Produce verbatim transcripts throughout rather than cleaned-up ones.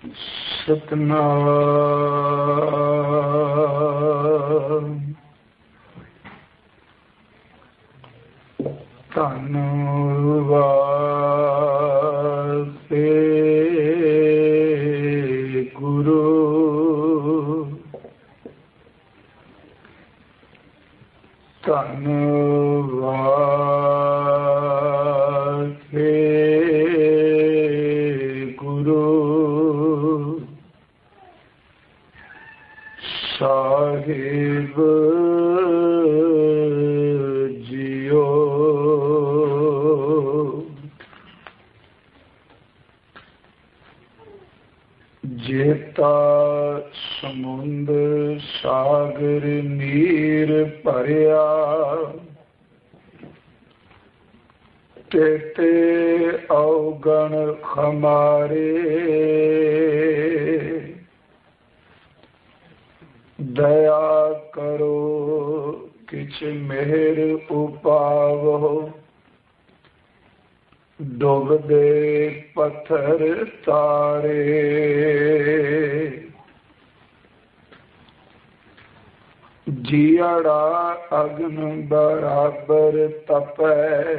ਸਤਨਾਮ ਧੰਨ ਵਾਸੇ ਗੁਰੂ ਧੰਨ ਵਾਸੇ ਗੁਰੂ ਸਾਹਿਬ ਜੀਓ। ਜੇਤਾ ਸਮੁੰਦ ਸਾਗਰ ਨੀਰ ਭਰਿਆ, ਤੇਤੇ ਔਗਣ ਖਮਾਰੇ। ਦਇਆ ਕਰੋ ਕਿਛ ਮਿਹਰ ਉਪਾਵੋ, ਡੁੱਬਦੇ ਪੱਥਰ ਤਾਰੇ। ਜੀਅੜਾ ਅਗਨ ਬਰਾਬਰ ਤਪੈ,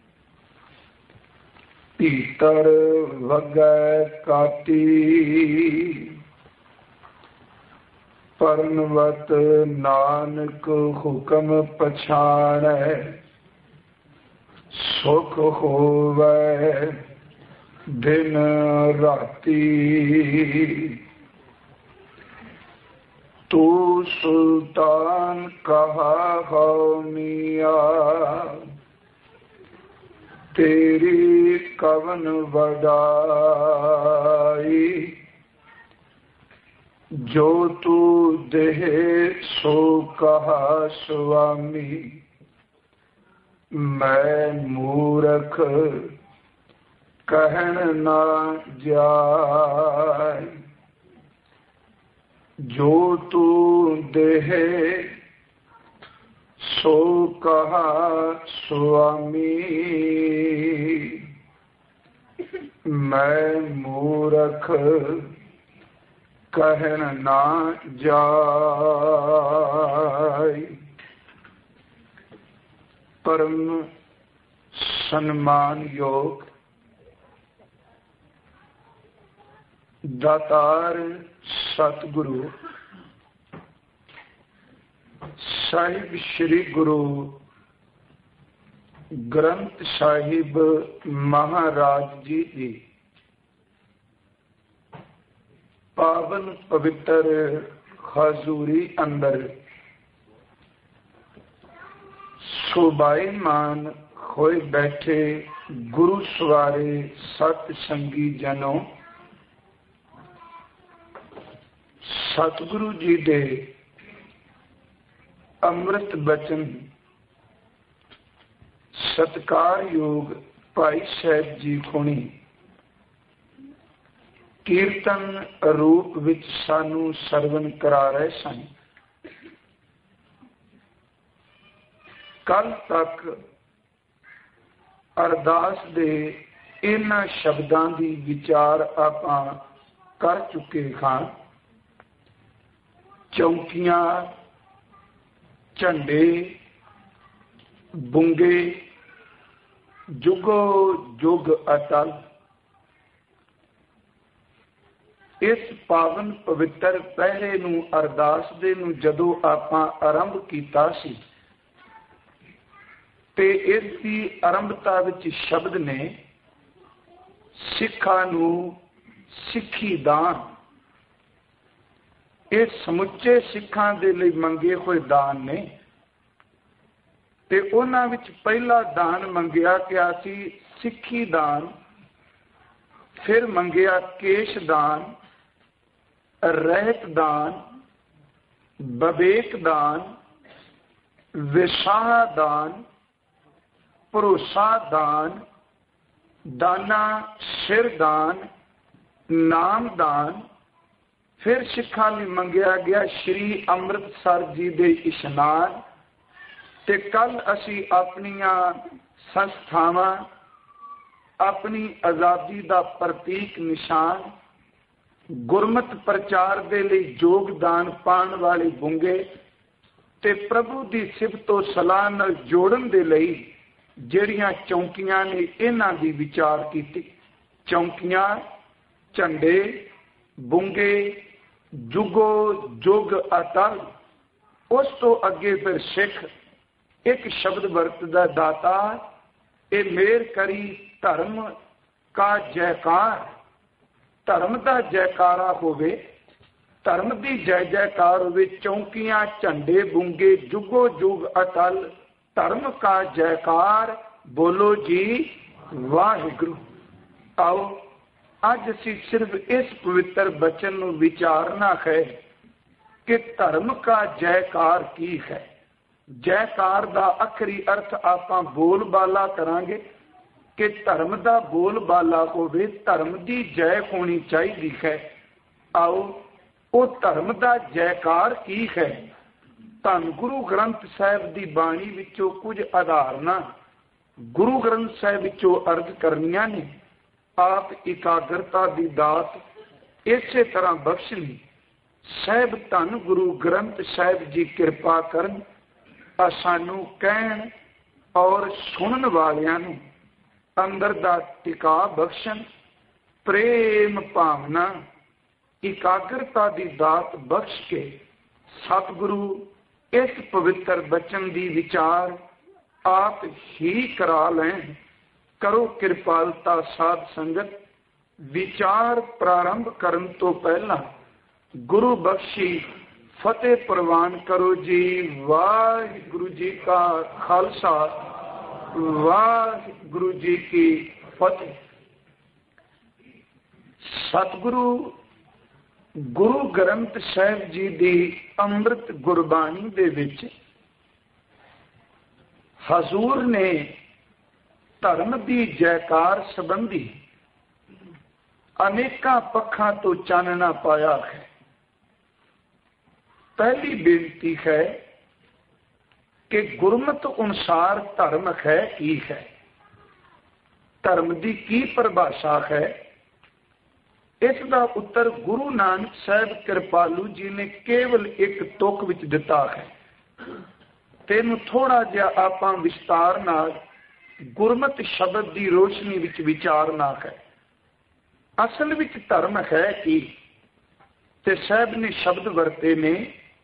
ਭੀਤਰ ਵਗੈ ਕਾਟੀ। ਪਰਨਵਤ ਨਾਨਕ ਹੁਕਮ ਪਛਾਣੈ, ਸੁਖ ਹੋਵੈ ਦਿਨ ਰਾਤੀ। ਤੂੰ ਸੁਲਤਾਨ ਕਹਾ ਹਉ ਮੀਆਂ, ਤੇਰੀ ਕਵਨ ਵਡਾਈ। ਜੋ ਤੂੰ ਦੇਹ ਸੋ ਕਹਾ ਸੁਆਮੀ, ਮੈਂ ਮੂਰਖ ਕਹਿਣ ਨਾ ਜਾਏ। ਜੋ ਤੂੰ ਦੇਹ ਸੋ ਕਹਾ ਸੁਆਮੀ, ਮੈਂ ਮੂਰਖ ਕਹਿਣ ਨਾ ਜਾਏ। ਪਰਮ ਸਨਮਾਨਯੋਗ ਦਾਤਾਰ ਸਤਿਗੁਰੂ ਸਾਹਿਬ ਸ੍ਰੀ ਗੁਰੂ ਗ੍ਰੰਥ ਸਾਹਿਬ ਮਹਾਰਾਜ ਜੀ ਦੀ ਪਾਵਨ ਪਵਿੱਤਰ ਹਜ਼ੂਰੀ ਅੰਦਰ ਸ਼ੋਭਾਇਮਾਨ ਹੋਏ ਬੈਠੇ ਗੁਰੂ ਸਵਾਰੇ ਸਤ ਸੰਗੀ ਜਨੋ, ਸਤਿਗੁਰੂ ਜੀ ਦੇ ਅੰਮ੍ਰਿਤ ਬਚਨ ਸਤਿਕਾਰਯੋਗ ਭਾਈ ਸਾਹਿਬ ਜੀ ਕੋਣੀ ਕੀਰਤਨ ਰੂਪ ਵਿੱਚ ਸਾਨੂੰ ਸਰਵਨ ਕਰਾ ਰਹੇ ਸਨ। ਕੱਲ ਤੱਕ ਅਰਦਾਸ ਦੇ ਇਹਨਾਂ ਸ਼ਬਦਾਂ ਦੀ ਵਿਚਾਰ ਆਪਾਂ ਕਰ ਚੁੱਕੇ ਹਾਂ। ਚੌਂਕੀਆਂ, ਝੰਡੇ, ਬੁੰਗੇ, ਜੁਗੋ ਜੁਗ ਅਟਲ। ਇਸ ਪਾਵਨ ਪਵਿੱਤਰ ਪਹਿਰੇ ਨੂੰ, ਅਰਦਾਸ ਦੇ ਨੂੰ ਜਦੋਂ ਆਪਾਂ ਆਰੰਭ ਕੀਤਾ ਸੀ ਤੇ ਇਸ ਦੀ ਆਰੰਭਤਾ ਵਿੱਚ ਸ਼ਬਦ ਨੇ ਸਿੱਖਾਂ ਨੂੰ ਸਿੱਖੀ ਦਾਨ, ਇਹ ਸਮੁੱਚੇ ਸਿੱਖਾਂ ਦੇ ਲਈ ਮੰਗੇ ਹੋਏ ਦਾਨ ਨੇ। ਤੇ ਉਹਨਾਂ ਵਿੱਚ ਪਹਿਲਾ ਦਾਨ ਮੰਗਿਆ ਗਿਆ ਸੀ ਸਿੱਖੀ ਦਾਨ, ਫਿਰ ਮੰਗਿਆ ਕੇਸ਼ ਦਾਨ, ਰਹਿਤ ਦਾਨ, ਵਿਵੇਕ ਦਾਨ, ਵਿਸਾਹ ਦਾਨ, ਭਰੋਸਾ ਦਾਨ, ਦਾਨਾ ਸਿਰ ਦਾਨ, ਨਾਮ ਦਾਨ। ਫਿਰ ਸਿੱਖਾਂ ਲਈ ਮੰਗਿਆ ਗਿਆ ਸ਼੍ਰੀ ਅੰਮ੍ਰਿਤਸਰ ਜੀ ਦੇ ਇਸ਼ਨਾਨ। ਤੇ ਕੱਲ ਅਸੀਂ ਆਪਣੀਆਂ ਸੰਸਥਾਵਾਂ, ਆਪਣੀ ਆਜ਼ਾਦੀ ਦਾ ਪ੍ਰਤੀਕ ਨਿਸ਼ਾਨ ਗੁਰਮਤਿ ਪ੍ਰਚਾਰ ਦੇ ਲਈ ਯੋਗਦਾਨ ਪਾਉਣ ਵਾਲੇ ਗੁੰਗੇ ਤੇ ਪ੍ਰਭੂ ਦੀ ਸਿਫਤ ਤੋਂ ਸਲਾਹ ਨਾਲ ਜੋੜਨ ਦੇ ਲਈ ਜਿਹੜੀਆਂ ਚੌਂਕੀਆਂ ਨੇ ਇਹਨਾਂ ਦੀ ਵਿਚਾਰ ਕੀਤੀ। ਚੌਂਕੀਆਂ, ਝੰਡੇ, ਬੁੰਗੇ, ਜੁਗੋ ਜੁਗ ਅਟਲ। ਉਸ ਤੋਂ ਅੱਗੇ ਫਿਰ ਸਿੱਖ ਇੱਕ ਸ਼ਬਦ ਵਰਤਦਾ, ਦਾਤਾ ਇਹ ਮੇਰ ਕਰੀ ਧਰਮ ਕਾ ਜੈਕਾਰ। ਧਰਮ ਦਾ ਜੈਕਾਰਾ ਹੋਵੇ, ਧਰਮ ਦੀ ਜੈ ਜੈਕਾਰ ਹੋਵੇ। ਚੌਂਕੀਆਂ, ਝੰਡੇ, ਬੁੰਗੇ, ਜੁਗੋ ਜੁਗ ਅਟਲ, ਧਰਮ ਕਾ ਜੈਕਾਰ, ਬੋਲੋ ਜੀ ਵਾਹਿਗੁਰੂ। ਆਓ ਅੱਜ ਅਸੀਂ ਸਿਰਫ ਇਸ ਪਵਿੱਤਰ ਬਚਨ ਨੂੰ ਵਿਚਾਰਨਾ ਹੈ ਕਿ ਧਰਮ ਕਾ ਜੈਕਾਰ ਕੀ ਹੈ। ਜੈਕਾਰ ਦਾ ਆਖਰੀ ਅਰਥ ਆਪਾਂ ਬੋਲ ਬਾਲਾ ਕਰਾਂਗੇ ਕਿ ਧਰਮ ਦਾ ਬੋਲ ਬਾਲਾ ਹੋਵੇ, ਧਰਮ ਦੀ ਜੈ ਹੋਣੀ ਚਾਹੀਦੀ ਹੈ। ਆਓ ਉਹ ਧਰਮ ਦਾ ਜੈਕਾਰ ਕੀ ਹੈ। ਧੰਨ ਗੁਰੂ ਗ੍ਰੰਥ ਸਾਹਿਬ ਦੀ ਬਾਣੀ ਵਿੱਚੋਂ ਕੁਝ ਉਦਾਹਰਨਾਂ ਗੁਰੂ ਗ੍ਰੰਥ ਸਾਹਿਬ ਵਿੱਚੋਂ ਅਰਜ਼ ਕਰਨੀਆਂ ਨੇ। ਆਪ ਇਕਾਗਰਤਾ ਦੀ ਦਾਤ ਇਸੇ ਤਰ੍ਹਾਂ ਬਖਸ਼ਣੀ। ਸਾਹਿਬ ਧੰਨ ਗੁਰੂ ਗ੍ਰੰਥ ਸਾਹਿਬ ਜੀ ਕਿਰਪਾ ਕਰਨ, ਸਾਨੂੰ ਕਹਿਣ ਔਰ ਸੁਣਨ ਵਾਲਿਆਂ ਨੂੰ ਅੰਦਰ ਦਾ ਟਿਕਾ ਬਖਸ਼ਣ, ਪ੍ਰੇਮ ਭਾਵਨਾ ਇਕਾਗਰਤਾ ਦੀ ਦਾਤ ਬਖਸ਼ ਕੇ ਸਤਿਗੁਰੂ ਇਸ ਪਵਿੱਤਰ ਬਚਨ ਦੀ ਵਿਚਾਰ ਆਪ ਹੀ ਕਰਾ ਲੈਣ। ਕਰੋ ਕਿਰਪਾਲਤਾ ਸਾਧ ਸੰਗਤ। ਵਿਚਾਰ ਪ੍ਰਾਰੰਭ ਕਰਨ ਤੋਂ ਪਹਿਲਾਂ ਗੁਰੂ ਬਖਸ਼ੀ ਫਤਿਹ ਪ੍ਰਵਾਨ ਕਰੋ ਜੀ। ਵਾਹਿਗੁਰੂ ਜੀ ਕਾ ਖਾਲਸਾ, ਵਾਹਿਗੁਰੂ ਜੀ ਕੀ ਫਤਿਹ। ਸਤਿਗੁਰੂ ਗੁਰੂ ਗ੍ਰੰਥ ਸਾਹਿਬ ਜੀ ਦੀ ਅੰਮ੍ਰਿਤ ਗੁਰਬਾਣੀ ਦੇ ਵਿੱਚ ਹਜ਼ੂਰ ਨੇ ਧਰਮ ਦੀ ਜੈਕਾਰ ਸੰਬੰਧੀ ਅਨੇਕਾਂ ਪੱਖਾਂ ਤੋਂ ਚਾਨਣਾ ਪਾਇਆ ਹੈ। ਪਹਿਲੀ ਬੇਨਤੀ ਹੈ ਕਿ ਗੁਰਮਤਿ ਅਨੁਸਾਰ ਧਰਮ ਹੈ ਕੀ ਹੈ, ਧਰਮ ਦੀ ਕੀ ਪਰਿਭਾਸ਼ਾ ਹੈ। ਇਸ ਦਾ ਉੱਤਰ ਗੁਰੂ ਨਾਨਕ ਸਾਹਿਬ ਕਿਰਪਾਲੂ ਜੀ ਨੇ ਕੇਵਲ ਇੱਕ ਤੁਕ ਵਿੱਚ ਦਿੱਤਾ ਹੈ। ਤੈਨੂੰ ਥੋੜਾ ਜਿਹਾ ਆਪਾਂ ਵਿਸਤਾਰ ਨਾਲ ਗੁਰਮਤਿ ਸ਼ਬਦ ਦੀ ਰੋਸ਼ਨੀ ਵਿੱਚ ਵਿਚਾਰਨਾ ਹੈ। ਅਸਲ ਵਿੱਚ ਧਰਮ ਹੈ ਕੀ, ਤੇ ਸਾਹਿਬ ਨੇ ਸ਼ਬਦ ਵਰਤੇ ਨੇ,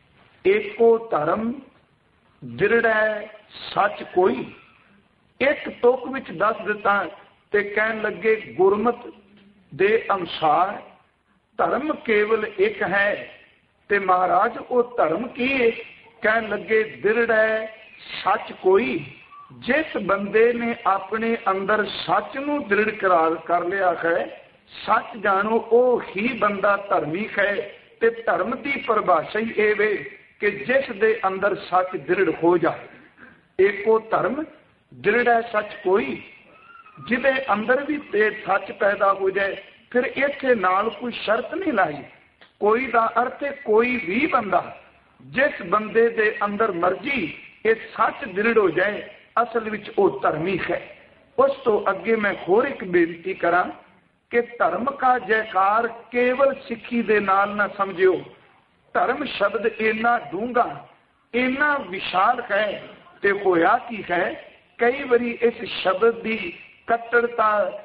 ਏਕੋ ਧਰਮ ਦ੍ਰਿੜੈ ਸੱਚ ਕੋਈ। ਇੱਕ ਤੁਕ ਵਿੱਚ ਦੱਸ ਦਿੱਤਾ ਤੇ ਕਹਿਣ ਲੱਗੇ ਗੁਰਮਤਿ ਦੇ ਅਨੁਸਾਰ ਧਰਮ ਕੇਵਲ ਇੱਕ ਹੈ। ਤੇ ਮਹਾਰਾਜ ਉਹ ਧਰਮ ਕੀ ਹੈ? ਕਹਿਣ ਲੱਗੇ ਦ੍ਰਿੜੈ ਸੱਚ ਕੋਈ। ਜਿਸ ਬੰਦੇ ਨੇ ਆਪਣੇ ਅੰਦਰ ਸੱਚ ਨੂੰ ਦ੍ਰਿੜ ਕਰਾਰ ਕਰ ਲਿਆ ਹੈ, ਸੱਚ ਜਾਣੋ, ਉਹ ਹੀ ਬੰਦਾ ਧਰਮੀ ਹੈ। ਤੇ ਧਰਮ ਦੀ ਪਰਿਭਾਸ਼ਾ ਹੀ ਇਹ ਵੇ ਕਿ ਜਿਸ ਦੇ ਅੰਦਰ ਸੱਚ ਦ੍ਰਿੜ ਹੋ ਜਾਏ। ਏਕੋ ਧਰਮ ਦ੍ਰਿੜੈ ਸੱਚ ਕੋਈ। ਜਿਹਦੇ ਅੰਦਰ ਵੀ ਤੇ ਸੱਚ ਪੈਦਾ ਹੋ ਜਾਏ। ਫਿਰ ਇੱਥੇ ਨਾਲ ਕੋਈ ਸ਼ਰਤ ਨਹੀਂ ਲਾਈ। ਕੋਈ ਦਾ ਅਰਥ ਹੈ ਕੋਈ ਵੀ ਬੰਦਾ, ਜਿਸ ਬੰਦੇ ਦੇ ਅੰਦਰ ਮਰਜ਼ੀ ਇਹ ਸੱਚ ਦ੍ਰਿੜ ਹੋ ਜਾਏ, ਅਸਲ ਵਿੱਚ ਉਹ ਧਰਮੀ ਹੈ। ਉਸ ਤੋਂ ਅੱਗੇ ਮੈਂ ਹੋਰ ਇੱਕ ਬੇਨਤੀ ਕਰਾਂ ਕਿ ਧਰਮ ਕਾ ਜੈਕਾਰ ਕੇਵਲ ਸਿੱਖੀ ਦੇ ਨਾਲ ਨਾ ਸਮਝਿਓ। ਧਰਮ ਸ਼ਬਦ ਇੰਨਾ ਡੂੰਘਾ, ਇੰਨਾ ਵਿਸ਼ਾਲ ਹੈ। ਤੇ ਹੋਇਆ ਕੀ ਹੈ, ਕਈ ਵਾਰੀ ਇਸ ਸ਼ਬਦ ਦੀ ਕੱਟੜਤਾ,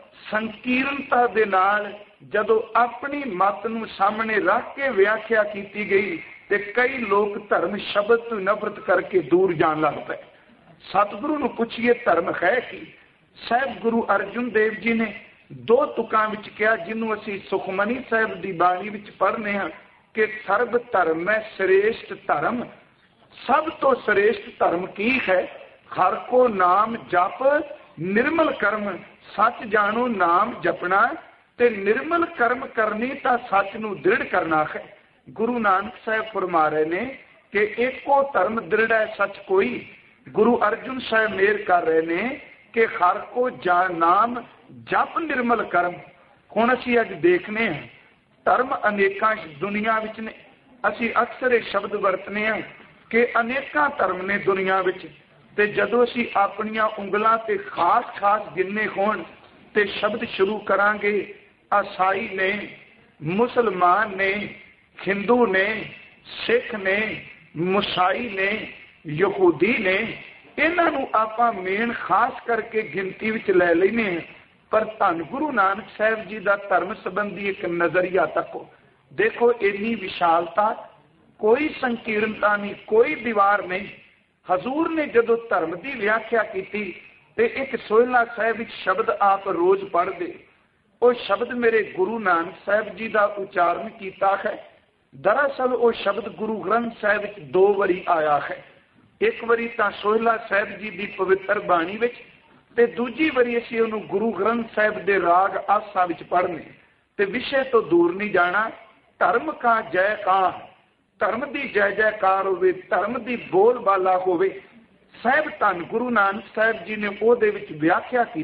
ਸੰਕੀਰਨਤਾ ਦੇ ਨਾਲ ਜਦੋਂ ਆਪਣੀ ਮੱਤ ਨੂੰ ਸਾਹਮਣੇ ਰੱਖ ਕੇ ਵਿਆਖਿਆ ਕੀਤੀ ਗਈ ਤੇ ਕਈ ਲੋਕ ਧਰਮ ਸ਼ਬਦ ਤੋਂ ਨਫ਼ਰਤ ਕਰਕੇ ਦੂਰ ਜਾਣ ਲੱਗ ਪਏ। ਸਤਿਗੁਰੂ ਨੂੰ ਪੁੱਛੀਏ ਧਰਮ ਹੈ ਕੀ? ਸਾਹਿਬ ਗੁਰੂ ਅਰਜਨ ਦੇਵ ਜੀ ਨੇ ਦੋ ਤੁਕਾਂ ਵਿੱਚ ਕਿਹਾ, ਜਿਹਨੂੰ ਅਸੀਂ ਸੁਖਮਨੀ ਸਾਹਿਬ ਦੀ ਬਾਣੀ ਵਿੱਚ ਪੜ੍ਹਨੇ ਹਾਂ ਕਿ ਸਰਬ ਧਰਮ ਹੈ ਸ੍ਰੇਸ਼ਟ ਧਰਮ। ਸਭ ਤੋਂ ਸ੍ਰੇਸ਼ਟ ਧਰਮ ਕੀ ਹੈ? ਹਰ ਕੋ ਨਾਮ ਜਪ ਨਿਰਮਲ ਕਰਮ। ਸੱਚ ਜਾਣੋ, ਨਾਮ ਜਪਣਾ ਤੇ ਨਿਰਮਲ ਕਰਮ ਕਰਨੀ ਤਾਂ ਸੱਚ ਨੂੰ ਦ੍ਰਿੜ ਕਰਨਾ ਹੈ। ਗੁਰੂ ਨਾਨਕ ਸਾਹਿਬ ਫਰਮਾ ਰਹੇ ਨੇ ਕਿ ਇੱਕੋ ਧਰਮ ਦ੍ਰਿੜ ਹੈ ਸੱਚ ਕੋਈ। ਗੁਰੂ ਅਰਜਨ ਸਾਹਿਬ ਮੇਰ ਕਰ ਰਹੇ ਨੇ ਕਿ ਹਰ ਕੋ ਜਾ ਨਾਮ ਜਪ ਨਿਰਮਲ ਕਰਮ। ਹੁਣ ਅਸੀਂ ਅੱਜ ਦੇਖਨੇ ਹਾਂ ਧਰਮ ਅਨੇਕਾਂ ਦੁਨੀਆ ਵਿੱਚ ਨੇ। ਅਸੀਂ ਅਕਸਰ ਇਹ ਸ਼ਬਦ ਵਰਤਨੇ ਹਾਂ ਕਿ ਅਨੇਕਾਂ ਧਰਮ ਨੇ ਦੁਨੀਆ ਵਿੱਚ। ਤੇ ਜਦੋਂ ਅਸੀਂ ਆਪਣੀਆਂ ਉਂਗਲਾਂ ਤੇ ਖਾਸ ਖਾਸ ਗਿਣਨੇ ਹੋਣ ਤੇ ਸ਼ਬਦ ਸ਼ੁਰੂ ਕਰਾਂਗੇ, ਈਸਾਈ ਨੇ, मुसलमान ने, हिंदू ने, सिख ने, मुसाई ने, यहूदी ने, इन्हां नूं आपां मेन खास करके गिनती विच लै लैने हैं। पर धन गुरु नानक साहब जी का धर्म संबंधी एक नजरिया तको देखो, इन्नी विशालता, कोई संकीर्णता नहीं, कोई दीवार नहीं। हजूर ने जदों धर्म की व्याख्या की ते एक सोहला साहब विच शब्द आप रोज पढ़ते, वो शब्द मेरे गुरु नानक साहब जी का उच्चारण किया है। दरअसल वो शब्द गुरु ग्रंथ साहब विच दो बारी आया है। एक बारी तो सोहला साहब जी की पवित्र बाणी विच, ते दूजी बारी असीं उहनूं गुरु ग्रंथ साहब के राग आसा विच पढ़ने। ते विषय तो दूर नहीं जाना, धर्म का जयकार, धर्म की जय जयकार होवे, धर्म की बोल बाला होवे। साहब धन गुरु नानक साहब जी ने ਉਹਦੇ ਵਿੱਚ व्याख्या की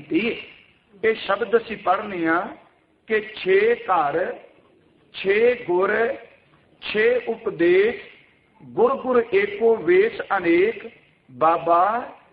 ये शब्द असीं पढ़ने कि छे घर, छे गुर, छे उपदेश, गुर गुर एको वेश अनेक, बाबा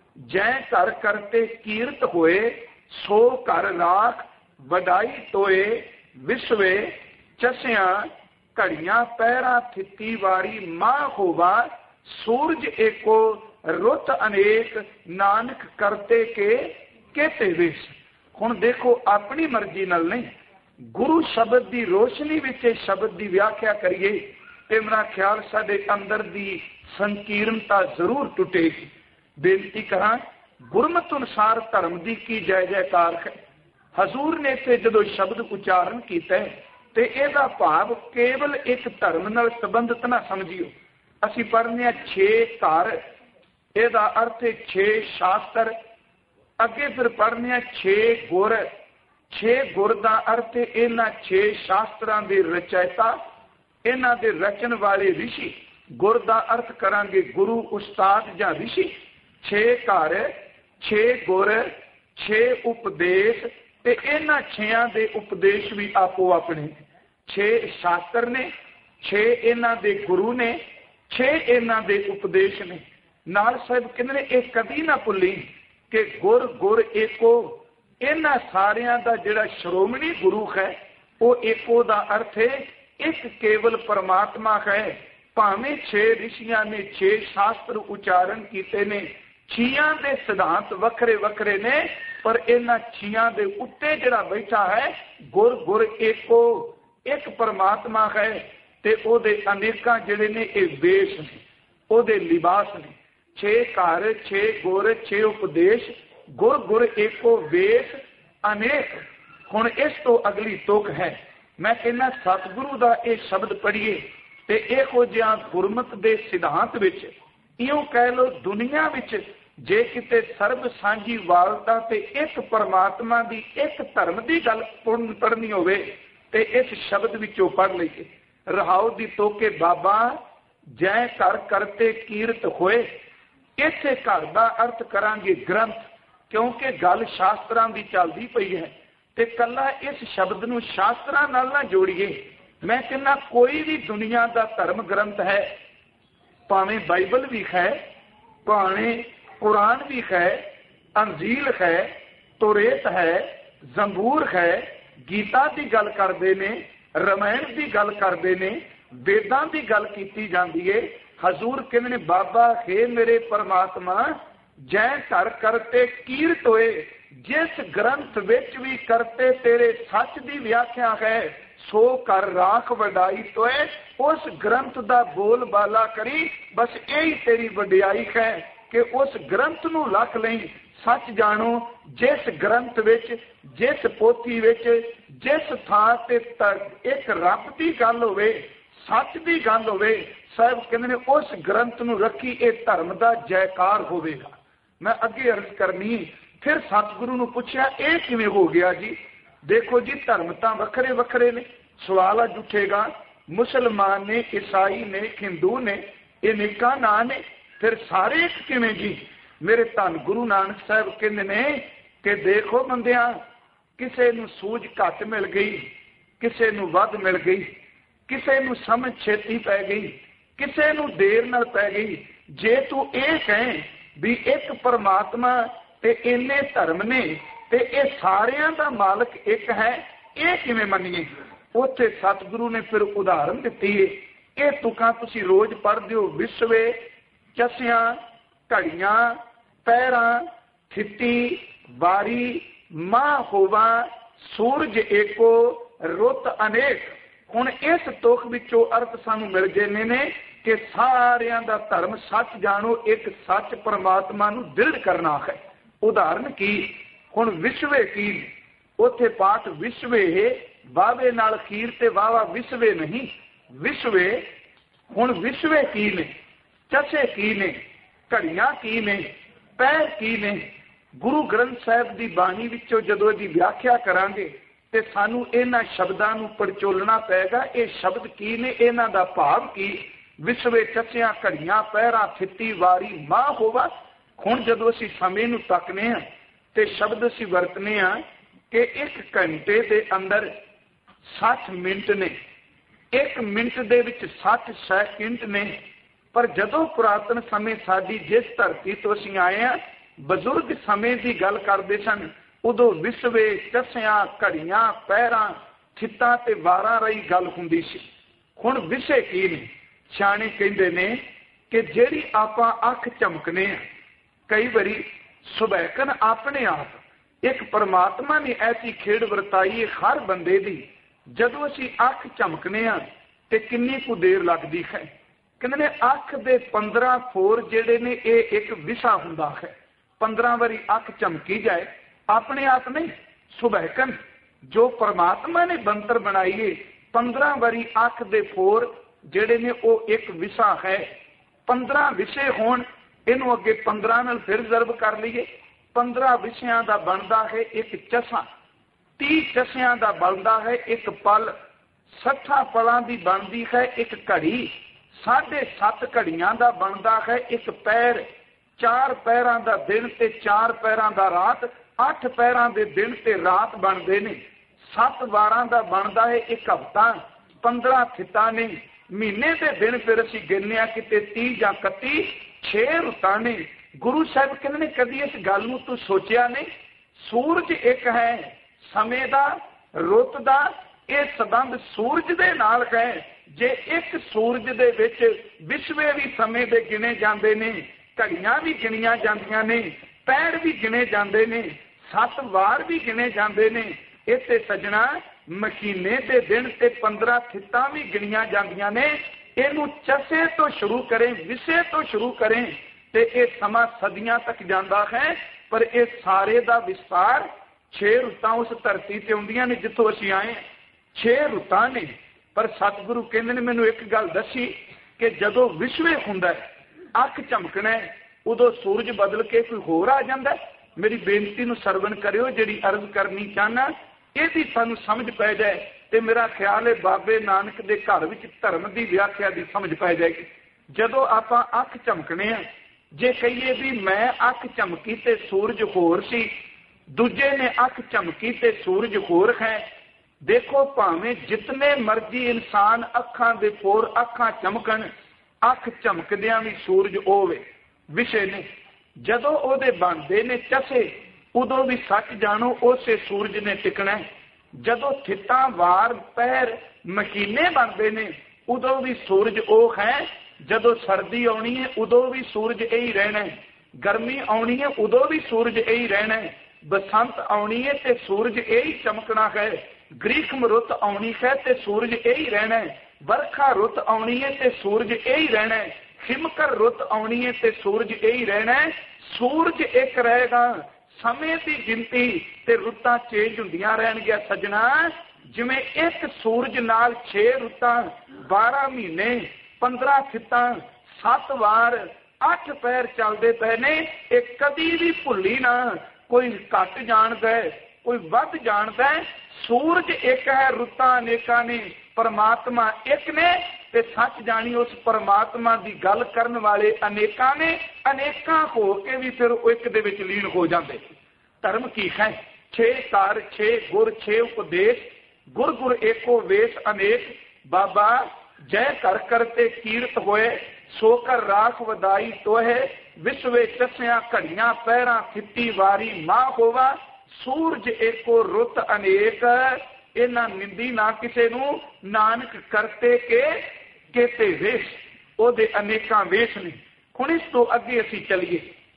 जै घर करते कीरत होए, सो घर राख वडाई तोए, विश्वे चसिया घड़ियां पैरा थिती वारी मां होवा, सूरज एको रुत अनेक, नानक करते के कहते वेश। हुण देखो अपनी मर्जी नाल नहीं, गुरु शब्द की रोशनी विच शब्द की व्याख्या करिए तो मेरा ख्याल साडे अंदर की संकीर्णता जरूर टुटेगी। बेनती करा, गुरमत अनुसार धर्म की की जय जयकार है। हजूर ने इत्थे जदों शब्द उच्चारण किया तो यदा भाव केवल एक धर्म नाल संबंधित ना समझियो। असीं पढ़ने छे घर, यदा अर्थ है छे शास्त्र। अगे फिर पढ़ने छे गुर, छे गुर का अर्थ है इन्हां छे शास्त्रां दे रचयिता, इन्हां दे रचन वाले ऋषि। गुर का अर्थ करांगे गुरु, उस्ताद जां ऋषि। छे घर, छे गुर, छे उपदेश, ते इन्हां छेयां दे उपदेश भी आपो अपने। छे शास्त्र ने, छे इन्हां दे गुरु ने, छे इन्हां दे उपदेश ने। नाल साहब कहंदे ने ये कदी ना भुल्ली कि गुर गुर एको, इन्हां सारियां दा जिहड़ा श्रोमणी गुरु है वो एको दा अर्थ है एक केवल परमात्मा है। भावें छे ऋषियां ने छे शास्त्र उच्चारण किए ने, छियां दे सिद्धांत वखरे वखरे ने, पर इन्हां छियां दे उत्ते जिहड़ा बैठा है गुर गुर एको, एक परमात्मा है। ते ओदे अनेकां जिहड़े ने ये वेश ने, ओदे लिबास ने। छे घर, छे गुर, छे उपदेश, गुर गुर एको वेश अनेक। हुण इस तो अगली तुक है, मैं कहना सतगुरु का यह शब्द पढ़िए ते इहो जिहा गुरमत के सिद्धांत विच, इउं कह लो दुनिया विच जे किते सर्ब सांझी वालता ते एक परमात्मा की एक धर्म की गल पढ़नी होवे ते इस शब्द विचों पढ़ लईए। रहाओ दी तोके बाबा जै घर करते कीरत होए। इसे घर का अर्थ करांगे ग्रंथ, क्योंकि गल शास्त्रां दी चलदी पई है ते कला इस शब्द नूं शास्त्रां नाल ना जोड़िए। मैं कहना कोई भी दुनिया का धर्म ग्रंथ है, भावें बाइबल भी है, भावें कुरान भी है, अंजील है, तोरेत है, जंबूर है, गीता की गल करते ने, रामायण की गल करते ने, वेदां की गल की जाती है। हजूर कहते ने बाबा हे मेरे परमात्मा जै घर करते कीरत होए, जिस ग्रंथ विच भी करते तेरे सच की व्याख्या है, सो कर राख वडाई तोए। उस ग्रंथ का बोल बाला करी, बस यही तेरी वडियाई है कि उस ग्रंथ नूं लख लई। सच जानो जिस ग्रंथ विच, जिस पोथी विच, जिस थां ते एक रब की गल होवे, सच की गल होवे, साहब कहते ने उस ग्रंथ नूं रखी ये धर्म का जयकार होवेगा। मैं अगे अर्ज करनी, फिर सतगुरु नूं पुछया ये किवें हो गया जी। देखो जी धर्म तां वखरे वखरे ने, सवाल अज उठेगा मुसलमान ने, ईसाई ने, हिंदू ने, ये निका ना ने, फिर सारे एक किवें जी। मेरे धन गुरु नानक साहब कहते ने कि देखो बंदिया, किसे नूं सूझ घट मिल गई, किसे नूं वध मिल गई, किसे नूं समझ छेती पै गई, किसे नूं देर नाल पै गई। जे तू ये कहें भी एक परमात्मा ते इन्ने धर्म ने ते ये सारियां दा मालक एक है, ये किवें मन्नीए। ਉੱਥੇ ਸਤਿਗੁਰੂ ਨੇ ਫਿਰ ਉਦਾਹਰਨ ਦਿੱਤੀ ਹੈ। ਇਹ ਤੁਕਾਂ ਤੁਸੀਂ ਰੋਜ਼ ਪੜ੍ਹਦੇ ਹੋ। ਵਿਸਵੇ ਚਸਿਆਂ ਘੜੀਆਂ ਪੈਰਾਂ ਥਿੱਤੀ ਵਾਰੀ ਮਾਂ ਹੋਵਾ ਸੂਰਜ ਏਕੋ ਰੁੱਤ ਅਨੇਕ। ਹੁਣ ਇਸ ਤੁਕ ਵਿੱਚੋਂ ਅਰਥ ਸਾਨੂੰ ਮਿਲ ਗਏ ਨੇ ਕਿ ਸਾਰਿਆਂ ਦਾ ਧਰਮ ਸੱਚ ਜਾਣੋ, ਇੱਕ ਸੱਚ ਪਰਮਾਤਮਾ ਨੂੰ ਦ੍ਰਿੜ ਕਰਨਾ ਹੈ। ਉਦਾਹਰਨ ਕੀ? ਹੁਣ ਵਿਸਵੇ ਕੀ? ਉੱਥੇ ਪਾਠ ਵਿਸਵੇ ਵਾਵੇ ਨਾਲ ਖੀਰ ਤੇ ਵਾਵਾ ਵਿਸਵੇ ਨਹੀਂ, ਵਿਸਵੇ। ਹੁਣ ਵਿਸਵੇ ਕੀ ਨੇ? ਚਸੇ ਕੀ ਨੇ? ਘੜੀਆਂ ਕੀ ਨੇ? ਪੈਰ ਕੀ ਨੇ? ਗੁਰੂ ਗ੍ਰੰਥ ਸਾਹਿਬ ਦੀ ਬਾਣੀ ਵਿੱਚੋਂ ਜਦੋਂ ਇਹਦੀ ਵਿਆਖਿਆ ਕਰਾਂਗੇ ਤੇ ਸਾਨੂੰ ਇਹਨਾਂ ਸ਼ਬਦਾਂ ਨੂੰ ਪੜਚੋਲਣਾ ਪਏਗਾ। ਇਹ ਸ਼ਬਦ ਕੀ ਨੇ? ਇਹਨਾਂ ਦਾ ਭਾਵ ਕੀ? ਵਿਸਵੇ ਚਸਿਆਂ ਘੜੀਆਂ ਪੈਰਾਂ ਥਿੱਤੀ ਵਾਰੀ ਮਾਂ ਹੋਵਾ। ਹੁਣ ਜਦੋਂ ਅਸੀਂ ਸਮੇਂ ਨੂੰ ਤੱਕਨੇ ਹਾਂ ਤੇ ਸ਼ਬਦ ਅਸੀਂ ਵਰਤਨੇ ਹਾਂ ਕਿ ਇੱਕ ਘੰਟੇ ਦੇ ਅੰਦਰ ਸੱਠ ਮਿੰਟ ਨੇ, ਇੱਕ ਮਿੰਟ ਦੇ ਵਿੱਚ ਸੱਠ ਸੈਕਿੰਡ ਨੇ। ਪਰ ਜਦੋਂ ਪੁਰਾਤਨ ਸਮੇਂ ਸਾਡੀ ਜਿਸ ਧਰਤੀ ਤੋਂ ਅਸੀਂ ਆਏ ਹਾਂ, ਬਜ਼ੁਰਗ ਸਮੇਂ ਦੀ ਗੱਲ ਕਰਦੇ ਸਨ, ਉਦੋਂ ਵਿਸਵੇ ਚਸਿਆਂ ਘੜੀਆਂ ਪੈਰਾਂ ਥਿੱਤਾਂ ਤੇ ਵਾਰਾਂ ਰਹੀ ਗੱਲ ਹੁੰਦੀ ਸੀ। ਹੁਣ ਵਿਸ਼ੇ ਕੀ ਨੇ? ਸਿਆਣੇ ਕਹਿੰਦੇ ਨੇ ਕਿ ਜਿਹੜੀ ਆਪਾਂ ਅੱਖ ਝਮਕਨੇ ਆ, ਕਈ ਵਾਰੀ ਸੁਭੈਕਨ ਆਪਣੇ ਆਪ ਇੱਕ ਪਰਮਾਤਮਾ ਨੇ ਐਸੀ ਖੇਡ ਵਰਤਾਈ ਹੈ ਹਰ ਬੰਦੇ ਦੀ। ਜਦੋਂ ਅਸੀਂ ਅੱਖ ਝਮਕਨੇ ਆ ਤੇ ਕਿੰਨੀ ਕੁ ਦੇਰ ਲੱਗਦੀ ਹੈ? ਕਹਿੰਦੇ ਨੇ ਅੱਖ ਦੇ ਪੰਦਰਾਂ ਫੋਰ ਜਿਹੜੇ ਨੇ ਇਹ ਇੱਕ ਵਿਸ਼ਾ ਹੁੰਦਾ ਹੈ। ਪੰਦਰਾਂ ਵਾਰੀ ਅੱਖ ਝਮਕੀ ਜਾਏ, ਆਪਣੇ ਆਪ ਨਹੀਂ, ਸੁਭੈਕਨ ਜੋ ਪਰਮਾਤਮਾ ਨੇ ਬੰਤਰ ਬਣਾਈਏ, ਪੰਦਰਾਂ ਵਾਰੀ ਅੱਖ ਦੇ ਫੋਰ ਜਿਹੜੇ ਨੇ ਉਹ ਇੱਕ ਵਿਸ਼ਾ ਹੈ। ਪੰਦਰਾਂ ਵਿਸ਼ੇ ਹੋਣ, ਇਹਨੂੰ ਅੱਗੇ ਪੰਦਰਾਂ ਨਾਲ ਫਿਰ ਜ਼ਰਬ ਕਰ ਲਈਏ, ਪੰਦਰਾਂ ਵਿਸ਼ਿਆਂ ਦਾ ਬਣਦਾ ਹੈ ਇੱਕ ਚਸਾ, ਤੀਹ ਚਸਿਆਂ ਦਾ ਬਣਦਾ ਹੈ ਇੱਕ ਪਲ, ਸੱਠਾਂ ਪਲਾਂ ਦੀ ਬਣਦੀ ਹੈ ਇੱਕ ਘੜੀ, ਸਾਢੇ ਸੱਤ ਘੜੀਆਂ ਦਾ ਬਣਦਾ ਹੈ ਇੱਕ ਪੈਰ, ਚਾਰ ਪੈਰਾਂ ਦਾ ਦਿਨ ਤੇ ਚਾਰ ਪੈਰਾਂ ਦਾ ਰਾਤ, ਅੱਠ ਪੈਰਾਂ ਦੇ ਦਿਨ ਤੇ ਰਾਤ ਬਣਦੇ ਨੇ, ਸੱਤ ਵਾਰਾਂ ਦਾ ਬਣਦਾ ਹੈ ਇੱਕ ਹਫ਼ਤਾ, ਪੰਦਰਾਂ ਥਿੱਤਾਂ ਨੇ। ਮਹੀਨੇ ਦੇ ਦਿਨ ਫਿਰ ਅਸੀਂ ਗਿਣਿਆ ਕਿਤੇ ਤੀਹ ਜਾਂ ਇਕੱਤੀ, ਛੇ ਰੁੱਤਾਂ ਨੇ। ਗੁਰੂ ਸਾਹਿਬ ਕਹਿੰਦੇ ਨੇ ਕਦੀ ਇਸ ਗੱਲ ਨੂੰ ਤੂੰ ਸੋਚਿਆ ਨਹੀਂ? ਸੂਰਜ ਇੱਕ ਹੈ ਸਮੇਂ ਦਾ, ਰੁੱਤ ਦਾ, ਇਹ ਸੰਬੰਧ ਸੂਰਜ ਦੇ ਨਾਲ ਹੈ। ਜੇ ਇੱਕ ਸੂਰਜ ਦੇ ਵਿੱਚ ਵਿਸਵੇ ਵੀ ਸਮੇਂ ਦੇ ਗਿਣੇ ਜਾਂਦੇ ਨੇ, ਘੜੀਆਂ ਵੀ ਗਿਣੀਆਂ ਜਾਂਦੀਆਂ ਨੇ, ਪੈਰ ਵੀ ਗਿਣੇ ਜਾਂਦੇ ਨੇ, ਸੱਤ ਵਾਰ ਵੀ ਗਿਣੇ ਜਾਂਦੇ ਨੇ, ਇੱਥੇ ਸੱਜਣਾ ਮਹੀਨੇ ਦੇ ਦਿਨ ਤੇ ਪੰਦਰਾਂ ਥਿੱਤਾਂ ਵੀ ਗਿਣੀਆਂ ਜਾਂਦੀਆਂ ਨੇ। ਇਹਨੂੰ ਚਸੇ ਤੋਂ ਸ਼ੁਰੂ ਕਰੇ, ਵਿਸ਼ੇ ਤੋਂ ਸ਼ੁਰੂ ਕਰੇ ਤੇ ਇਹ ਸਮਾਂ ਸਦੀਆਂ ਤੱਕ ਜਾਂਦਾ ਹੈ। ਪਰ ਇਹ ਸਾਰੇ ਦਾ ਵਿਸਤਾਰ ਛੇ ਰੁੱਤਾਂ ਉਸ ਧਰਤੀ ਤੇ ਹੁੰਦੀਆਂ ਨੇ ਜਿੱਥੋਂ ਅਸੀਂ ਆਏ, ਛੇ ਰੁੱਤਾਂ ਨੇ। ਪਰ ਸਤਿਗੁਰੂ ਕਹਿੰਦੇ ਨੇ ਮੈਨੂੰ ਇੱਕ ਗੱਲ ਦੱਸੀ ਕਿ ਜਦੋਂ ਵਿਸਵੇ ਹੁੰਦਾ, ਅੱਖ ਝਮਕਣਾ, ਉਦੋਂ ਸੂਰਜ ਬਦਲ ਕੇ ਕੋਈ ਹੋਰ ਆ ਜਾਂਦਾ। ਮੇਰੀ ਬੇਨਤੀ ਨੂੰ ਸਰਵਣ ਕਰਿਓ, ਜਿਹੜੀ ਅਰਜ਼ ਕਰਨੀ ਚਾਹਨਾ ਇਹਦੀ ਸਾਨੂੰ ਸਮਝ ਪੈ ਜਾਏ ਤੇ ਮੇਰਾ ਖਿਆਲ ਹੈ ਬਾਬੇ ਨਾਨਕ ਦੇ ਘਰ ਵਿੱਚ ਧਰਮ ਦੀ ਵਿਆਖਿਆ ਦੀ ਸਮਝ ਪੈ ਜਾਏਗੀ। ਜਦੋਂ ਆਪਾਂ ਅੱਖ ਝਮਕਣੇ ਆ, ਜੇ ਕਹੀਏ ਵੀ ਮੈਂ ਅੱਖ ਝਮਕੀ ਤੇ ਸੂਰਜ ਹੋਰ ਸੀ, ਦੂਜੇ ਨੇ ਅੱਖ ਝਮਕੀ ਤੇ ਸੂਰਜ ਹੋਰ ਹੈ। ਦੇਖੋ ਭਾਵੇਂ ਜਿਤਨੇ ਮਰਜ਼ੀ ਇਨਸਾਨ ਅੱਖਾਂ ਦੇ ਫੋਰ ਅੱਖਾਂ ਚਮਕਣ, ਅੱਖ ਝਮਕਦਿਆਂ ਵੀ ਸੂਰਜ ਹੋਵੇ, ਵਿਸ਼ੇ ਨੇ। ਜਦੋਂ ਉਹਦੇ ਬਣਦੇ ਨੇ ਚਸੇ, ਉਦੋਂ ਵੀ ਸੱਚ ਜਾਣੋ ਉਸੇ ਸੂਰਜ ਨੇ ਟਿਕਣਾ। ਜਦੋਂ ਥਿੱਤਾਂ ਵਾਰ ਪੈਰ ਮਹੀਨੇ ਬਣਦੇ ਨੇ, ਉਦੋਂ ਵੀ ਸੂਰਜ ਉਹ ਹੈ। ਜਦੋਂ ਸਰਦੀ ਆਉਣੀ ਹੈ ਉਦੋਂ ਵੀ ਸੂਰਜ ਇਹੀ ਰਹਿਣਾ, ਗਰਮੀ ਆਉਣੀ ਹੈ ਉਦੋਂ ਵੀ ਸੂਰਜ ਇਹੀ ਰਹਿਣਾ, ਬਸੰਤ ਆਉਣੀ ਹੈ ਤੇ ਸੂਰਜ ਇਹੀ ਚਮਕਣਾ ਹੈ, ਗ੍ਰੀਸ਼ਮ ਰੁੱਤ ਆਉਣੀ ਹੈ ਤੇ ਸੂਰਜ ਇਹੀ ਰਹਿਣਾ, ਵਰਖਾ ਰੁੱਤ ਆਉਣੀ ਹੈ ਤੇ ਸੂਰਜ ਇਹੀ ਰਹਿਣਾ, ਹਿਮਕਰ ਰੁੱਤ ਆਉਣੀ ਹੈ ਤੇ ਸੂਰਜ ਇਹੀ ਰਹਿਣਾ। ਸੂਰਜ ਇੱਕ ਰਹੇਗਾ, ਸਮੇਂ ਦੀ ਗਿਣਤੀ ਤੇ ਰੁੱਤਾਂ ਚੇਂਜ ਹੁੰਦੀਆਂ ਰਹਿਣਗੀਆਂ ਸੱਜਣਾ। ਜਿਵੇਂ ਇੱਕ ਸੂਰਜ ਨਾਲ ਛੇ ਰੁੱਤਾਂ, ਬਾਰਾਂ ਮਹੀਨੇ, ਪੰਦਰਾਂ ਥਿੱਤਾਂ, ਸੱਤ ਵਾਰ, ਅੱਠ ਪੈਰ ਚੱਲਦੇ ਪਏ ਨੇ, ਇਹ ਕਦੀ ਵੀ ਭੁੱਲੀ ਨਾ। ਕੋਈ ਘੱਟ ਜਾਣਦਾ, ਕੋਈ ਵੱਧ ਜਾਣਦਾ, ਸੂਰਜ ਇੱਕ ਹੈ, ਰੁੱਤਾਂ ਅਨੇਕਾਂ ਨੇ, ਪਰਮਾਤਮਾ ਇੱਕ ਨੇ ਤੇ ਸੱਚ ਜਾਣੀ ਉਸ ਪਰਮਾਤਮਾ ਦੀ ਗੱਲ ਕਰਨ ਵਾਲੇ ਅਨੇਕਾਂ ਨੇ। ਅਨੇਕਾਂ ਹੋ ਕੇ ਵੀ ਫਿਰ ਉਹ ਇੱਕ ਦੇ ਵਿੱਚ ਲੀਨ ਹੋ ਜਾਂਦੇ। ਧਰਮ ਕੀ ਹੈ? ਛੇ ਕਾਰ, ਛੇ ਗੁਰ, ਛੇ ਉਪਦੇਸ਼, ਗੁਰ ਗੁਰ ਏਕੋ ਵੇਸ ਅਨੇਕ, ਬਾਬਾ ਜੈ ਕਰ ਕਰਤੇ ਕੀਰਤ ਹੋਏ, ਸੋ ਕਰ ਰਾਖ ਵਧਾਈ ਤੋਹੇ, ਵਿਸਵੇ ਚਸਿਆਂ ਘੜੀਆਂ ਪੈਰਾਂ ਥਿੱਤੀ ਵਾਰੀ ਮਾਂ ਹੋਵਾ, ਸੂਰਜ ਏਕੋ ਰੁੱਤ ਅਨੇਕ, इन्हां निंदी ना किसे नूं, नानक करते के केते वेश, ओदे अनेकां वेश ने। हुण इस तो अगे असीं चलीए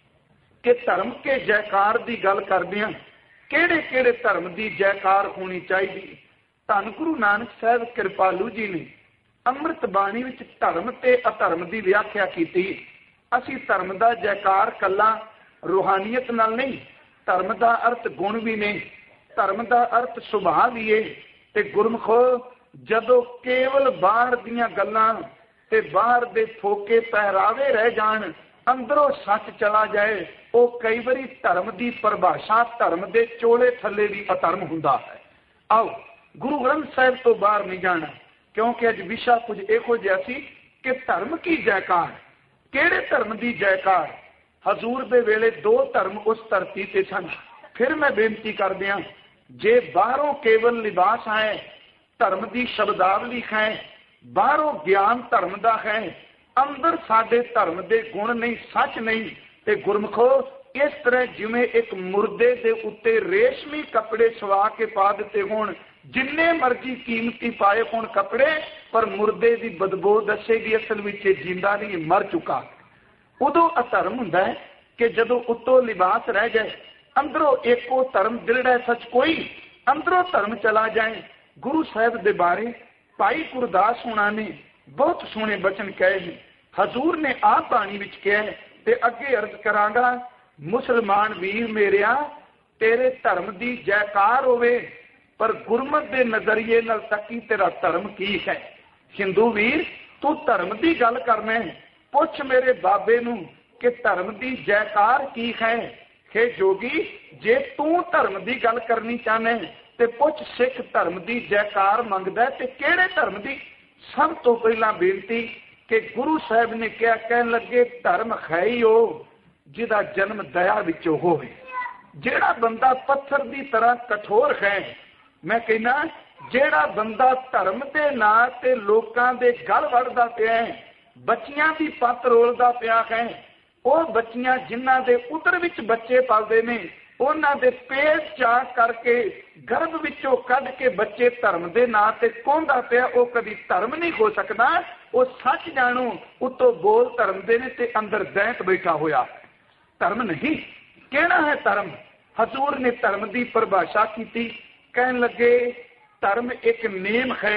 कि धर्म के जयकार की गल करदे हां, किहड़े किहड़े धर्म की जयकार होनी चाहिए। धन गुरु नानक साहब कृपालू जी ने अमृत बाणी विच धर्म ते अधर्म की व्याख्या की। असीं धर्म का जयकार कला रूहानीयत नाल नहीं, धर्म का अर्थ गुण भी नहीं, धर्म का अर्थ सुभाव भी है। ते गुरमुखो जदों केवल बाहर दीयां गल्लां ते बाहर दे फोके पहरावे रह जाण, अंदरों सच चला जाए, वो कई बारी धर्म की परिभाषा धर्म के चोले थले भी अधर्म हुंदा है। आओ गुरु ग्रंथ साहिब तो बाहर नहीं जाना, क्योंकि अज विशा कुछ इहो जिहा सी कि धर्म की जयकार, किहड़े धर्म की जयकार। हजूर दे वेले दो धर्म उस धरती ते सन। फिर मैं बेनती कर दियां, जे बाहरों केवल लिबास है, धर्म की शब्दावली है, बाहरों ज्ञान धर्म का है, अंदर साडे धर्म के गुण नहीं, सच नहीं, ते गुरमुखो इस तरह जिवें एक मुर्दे दे उत्ते रेशमी कपड़े सवा के पा दिते होण, जिन्ने मर्जी कीमती पाए होण कपड़े, पर मुर्दे की बदबू दसेगी असल विच जिंदा नहीं, मर चुका। उदों अधर्म हुंदा है कि जदों उत्तों लिबास रह जाए, अंदरों एको धर्म दृढ़ सच कोई, अंदरों धर्म चला जाए। गुरु साहब दे बारे भाई गुरदास हुणा ने बहुत सोहने बचन कहे हैं। हजूर ने आप बाणी विच कहा ते अगे अर्ज करांगा, मुसलमान वीर मेरिया तेरे धर्म की जयकार होवे, पर गुरमत के नजरिए नाल तकी तेरा धर्म की है। हिंदू वीर तू धर्म की गल करना है, पुछ मेरे बाबे नूं कि धर्म की जयकार की है। हे जोगी जे तू धर्म की गल करनी चाहना ते पुछ सिख धर्म की जयकार मंगदा ते किहड़े धर्म की। सब तो पहला बेनती कि गुरु साहब ने क्या कहन लगे, धर्म है ही हो जिहदा जन्म दया विचों होवे। जेड़ा बंदा पत्थर की तरह कठोर है, मैं कहना जेड़ा बंदा धर्म के नां ते लोकां दे गल वड़दा पिया है, बच्चियां दी पत रोलदा पिया है, वो बच्चियां जिन्हां दे उदर विच बच्चे पलदे ने, उन्हां दे पेट चाह करके गर्भ विचों कढ के बच्चे धर्म के नां ते कोंदा पिया, वो कभी धर्म नहीं हो सकता। वो सच जाणो उतों बोल धर्म दे ने ते अंदर दैंत बैठा होया, धर्म नहीं। कहना है धर्म, हजूर ने धर्म की परिभाषा की, कहन लगे धर्म एक नेम है,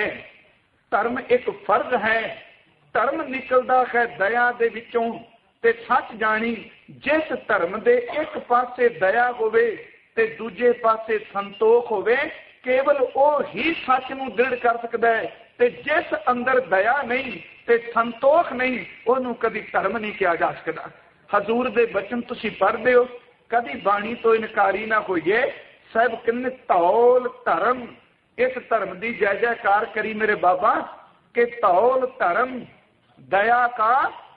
धर्म एक फर्ज है, धर्म निकलदा है दया दे विचों, ते सच जानी जिस धर्म दे एक पासे दया होवे ते दूजे पासे संतोख होवे, केवल वो ही सच नूं दृढ़ कर सकता है। ते जिस अंदर दया नहीं ते संतोख नहीं, उन्होंने कभी धर्म नहीं किया जा सकता। हजूर दे बचन तुसी पढ़दे हो, कभी बाणी तो इनकारी ना होइए। साहब कहने धौल धर्म, इस धर्म की जय जयकार करी मेरे बाबा के धौल धर्म दया का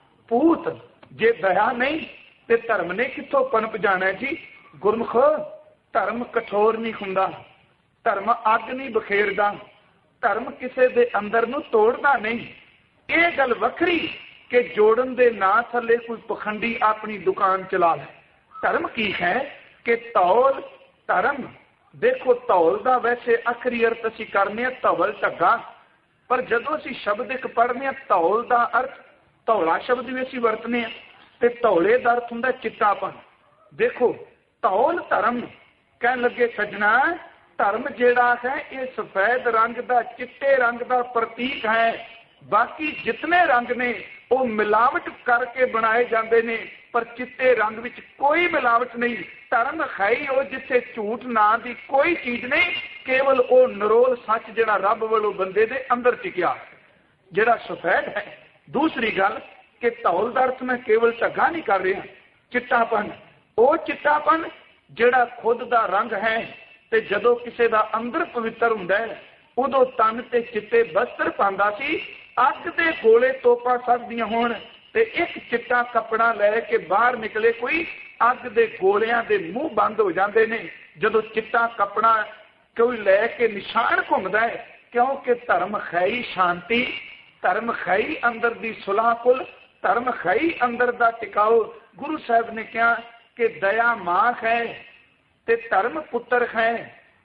पूत। जे दया नहीं ते धर्म ने किथों पनप जाना जी। गुरमुख धर्म कठोर नहीं हुंदा, धर्म अग नहीं बखेरदा, धर्म किसी दे अंदर नूं तोड़दा नहीं। ये गल वखरी कि जोड़न दे ना थले कोई पखंडी अपनी दुकान चला ले। धर्म की है कि धौल धर्म, देखो धौल का वैसे आखिरी अर्थ असीं करने धवल ढगा, पर जदों असीं शब्द एक पढ़ने धौल का अर्थ धौला शब्द भी असीं वरतने ते धौले का अर्थ हुंदा चिट्टापन। देखो धौल धर्म कहन लगे सजना, धर्म जिहड़ा है ये सफेद रंग का चिट्टे रंग का प्रतीक है। बाकी जितने रंग ने वो मिलावट करके बनाए जाते हैं, पर चिट्टे रंग विच कोई मिलावट नहीं। धर्म है ही वो जिथे झूठ ना दी कोई चीज नहीं, केवल वो नरोल सच जिहड़ा रब वालों बंदे दे अंदर टिकिया जिहड़ा सफेद है। दूसरी गल कि धौल का अर्थ मैं केवल ढगा नहीं कर रहा, चिट्टापन, वो चिट्टापन जिहड़ा खुद का रंग है। ते जदों किसी का अंदर पवित्र हुंदा है, उदों तन ते चिट्टे वस्त्र पांदा सी। अग दे गोले तोपा सकदियां होण ते एक चिट्टा कपड़ा लैके बाहर निकले कोई, अग दे गोलियां दे मुंह बंद हो जाते हैं। जदों चिट्टा कपड़ा कोई लैके निशान घूमदा है, क्योंकि धर्म है ही शांति, धर्म है ही अंदर दी सुलह कुल, धर्म है ही अंदर दा टिकाओ। गुरु साहब ने कहा कि दया मां है ते धर्म पुत्र है,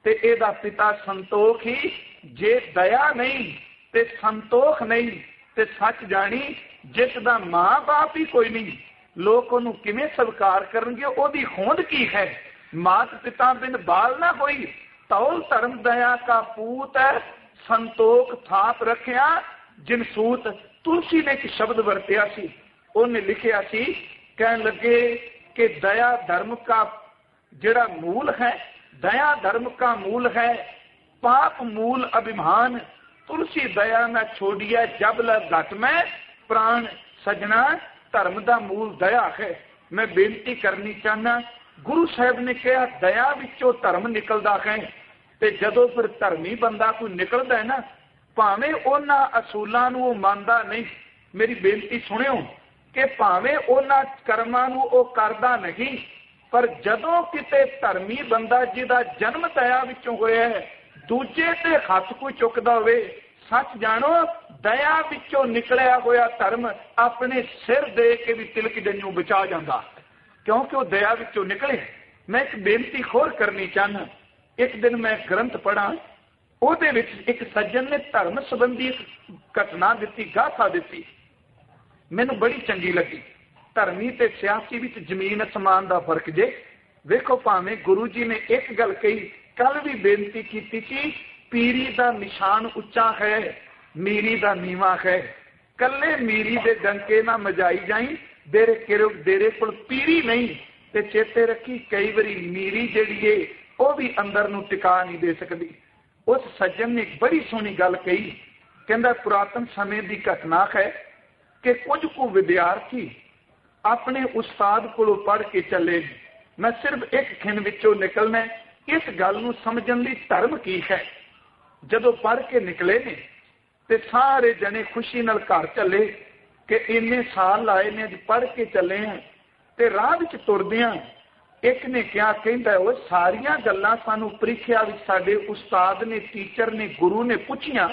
ते एदा पिता संतोख ही। जे दया नहीं ते संतोख नहीं ते सच जानी जिसदा माँ बाप ही कोई नहीं, लोग उन्होंने किवें स्वीकार करनगे? ओदी होंद की है? मात पिता बिन बाल ना कोई, तौल धर्म दया का पूत है, संतोख थाप रखिया जिनसूत। तुलसी ने एक शब्द वरतिया सी, उन्हें लिखिया सी, कहने लगे कि दया धर्म का जिहड़ा मूल है, दया धर्म का मूल है, पाप मूल अभिमान। तुलसी दया न छोड़िया जब लग घट में प्राण, सजना धर्म का मूल दया है। मैं बेनती करनी चाहना, गुरु साहब ने कहा दया विचों धर्म निकलता है, ते जदों फिर धर्मी बंदा कोई निकलता है ना, भावें उन्हां असूलां नूं ओह मानदा नहीं। मेरी बेनती सुनियो कि भावें उन्हां कर्मां नूं ओह करदा नहीं, पर जदों किते धर्मी बंदा जिहदा जन्म दया विचों होया है, दूजे ते हथ कोई चुकदा होवे, सच जानो दया विचों निकलिया होया धर्म अपने सिर दे के भी तिलक जन्नों बचा जांदा, क्योंकि वह दया विचों निकले। मैं एक बेनती होर करनी चाहना। एक दिन मैं ग्रंथ पढ़ा, ਉਹਦੇ ਵਿੱਚ ਇੱਕ सज्जन ने धर्म संबंधी एक घटना दी, गाथा दी, मैनू बड़ी चंगी लगी। धर्मी ते सियासी विच जमीन असमान का फर्क जे। वेखो भावें गुरु जी ने एक गल कही, कल भी बेनती की कि पीरी का निशान उच्चा है, मीरी का नीवा है। कल्ले मीरी दे डंके ना मजाई जाई, तेरे किरो तेरे कोल पीरी नहीं। ते चेते रखी कई बारी मीरी जिहड़ी है वह भी अंदर नूं टिका नहीं दे सकती। उस सज्जन ने एक बड़ी सोहनी गल कही, कहंदा पुरातन समय की घटना है कि कुछ को विद्यार्थी अपने उस्ताद कोलों पढ़ के चले। मैं सिर्फ एक खिन विचों निकलना, इस गल नूं समझण लई धर्म की है। जदों पढ़ के निकले ने ते सारे जने खुशी नाल घर चले कि इन्ने साल लाए ने, अज पढ़ के चले हैं। ते राह विच तुरदियां एक ने क्या कहता, वो सारिया गल्लां सानू प्रीखिया विच साडे उस्ताद ने, टीचर ने, गुरु ने पूछियां,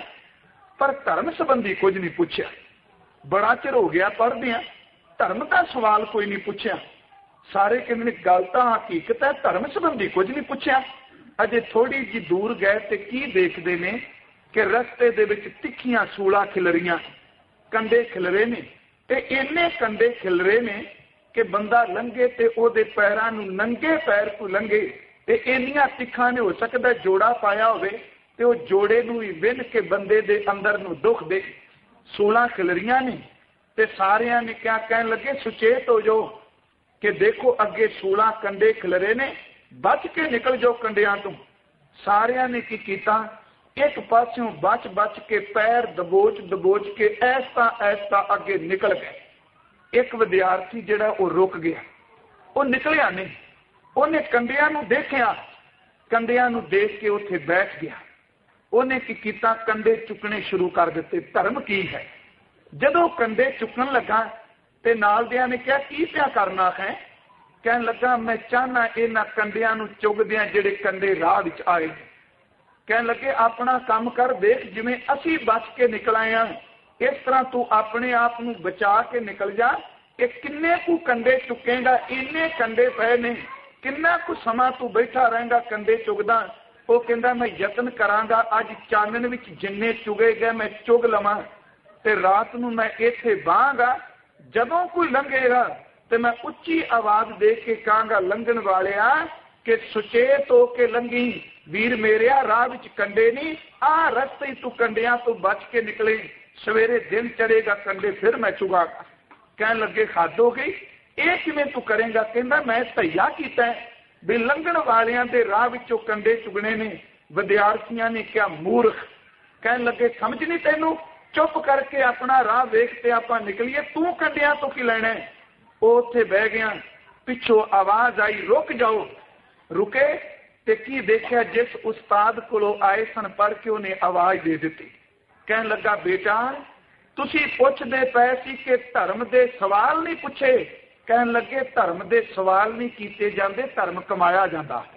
पर धर्म संबंधी कुछ नहीं पूछया। बड़ा चिर हो गया पढ़दियां, धर्म का सवाल कोई नहीं पूछया। सारे कहंदे ने गल तां हकीकत है, धर्म संबंधी कुछ नहीं पूछया। अजे थोड़ी जी दूर गए ते की देखदे ने कि रस्ते दे विच तिखियां सूला खिलरियां, कंडे खिलरे ने, ते इन्ने कंडे खिलरे ने कि बंदा लंघे ते ओदे पैरां नूं नंगे पैर को लंघे। ते इन्नियां तिखां ने हो सकदा जोड़ा पाया होवे ते ओ जोड़े नूं ही विन के बंदे दे अंदर नूं दुख दे। सूलां खिलरियां ने ते सारियां ने क्या कहन लगे, सुचेत हो जाओ कि देखो अगे सूलां कंडे खिलरे ने, बच के निकल जाओ कंडियां तो। सारियां ने की कीता, एक पासों बच बच के पैर दबोच दबोच के ऐसा ऐसा अगे निकल गए। एक विद्यार्थी जिहड़ा वो रुक गया, वो निकलिया नहीं। उन्हें कंडियां नूं देखिया, कंडियां नूं देख के उत्थे बैठ गया। उन्हें की कीता, कंडे चुकने शुरू कर दिते। धर्म की है? जदों कंडे चुकन लगा ते नाल दियां ने कहा, की क्या करना है? कहन लगा, मैं चाहना इन्हां कंडियां नूं चुगदियां जिहड़े कंडे राह विच आए। कहन लगे, अपना काम कर, देख जिवें असीं बच के निकल आए हां, इस तरह तू अपने आप नूं बचा के निकल जा। कि किन्ने कु कंडे चुकेगा, इन्ने कंडे पे ने, किन्ना कु समा तू बैठा रहेगा कंडे चुगदा। वो कहंदा, मैं यतन करांगा, अज चानन विच जिन्ने चुगे गए मैं चुग लवां, ते रात नूं मैं इत्थे बाहांगा। जदों कोई लंघेगा ते मैं उच्ची आवाज दे के कहांगा, लंघण वालिया कि सुचेत हो के लंघी, वीर मेरिया राह विच कंडे नहीं, आ रस्ते तू कंडियां तो बच के निकले, सवेरे दिन चढ़ेगा कंडे फिर मैं चुगागा। कहने लगे, हद हो गई, ये किवें तू करेगा? कहंदा, मैं धैया कीता है भी लंघण वालियां दे राह विचों कंडे चुगने ने। विद्यार्थियों ने क्या, मूर्ख। कहने लगे, समझ नहीं तैनू, चुप करके अपना राह वेख ते आपां निकलीए, तू कंडियां तो की लैणा है? वो उत्थे बह गया। पिछों आवाज आई, रुक जाओ। रुके ते की देखिया, जिस उस्ताद कोलों आए सन पढ़ के उन्हें आवाज दे दी। कहन लगा, बेटा तुसी पुछदे पए सी कि धर्म दे सवाल नहीं पूछे। कहन लगे, धर्म दे सवाल नहीं कीते जांदे, धर्म कमाया जांदा है,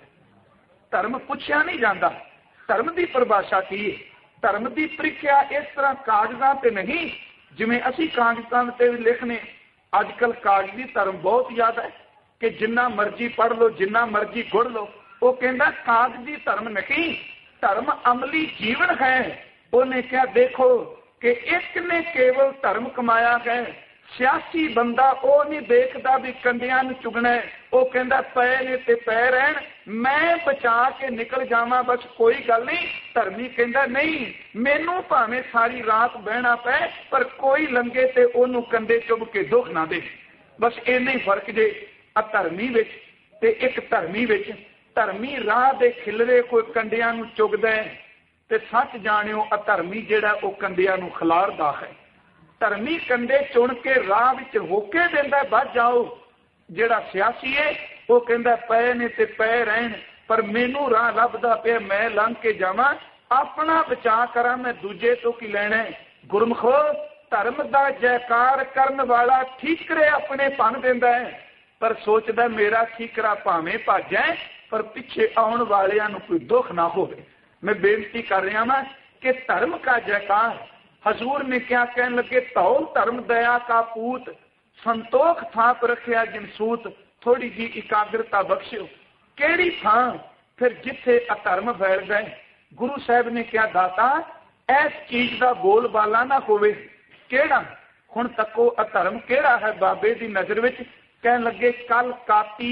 धर्म पुछया नहीं जांदा। धर्म की परिभाषा की है? धर्म की प्रीख्या इस तरह कागजां ते नहीं जिवें असीं कागजां ते लिखने। अजकल कागजी धर्म बहुत ज्यादा है कि जिन्ना मर्जी पढ़ लो, जिन्ना मर्जी गुड़ लो, वो कहता कागजी धर्म नहीं, धर्म अमली जीवन है। उन्हें क्या देखो कि एक ने केवल धर्म कमाया है, सियासी बंदा वो नहीं देखता भी कंडियां नूं चुगना है, वो कहता पै ने ते पै रहन, मैं बचा के निकल जावां बस कोई गल नहीं। धर्मी कहता नहीं, मैनू भावें सारी रात बहना पै पर कोई लंघे ते ओनू कंधे चुभ के दुख ना दे। बस इन्ना ही फर्क जे अधर्मी विच ते एक धर्मी विच। धर्मी राह दे खिलरे कोई कंडियां नूं चुगदा है ते सच जाणिओ अधर्मी जिहड़ा वो कंडियां नूं खिलारदा है। धर्मी कंडे चुन के राह विच होके देंदा बच जाओ, जिहड़ा सियासी है वो कहंदा पै ने ते पै रहन पर मैनू राह लभदा पिया, मैं लंघ के जावां, अपना बचा करा, मैं दूजे तो की लैणा है। गुरमुखो धर्म दा जयकार करन वाला ठीकरे अपने भन देंदा है, पर सोचदा मेरा ठीकरा भावें भज जाए पर पिछे आउण वालियां नूं कोई दुख ना होवे। मैं बेनती कर रहा वां कि धर्म का जयकार। हजूर ने क्या कहने लगे, धौल धर्म दया का पूत, संतोख थाप रखिया जिनसूत, थोड़ी जी एकाग्रता बख्शियो। केड़ी थां फिर जिथे अधर्म फैल गए। गुरु साहब ने क्या दाता इस चीज का बोल बाला ना होवे। केड़ा हुण तको अधर्म केड़ा है बाबे दी नजर विच। कहन लगे कल काती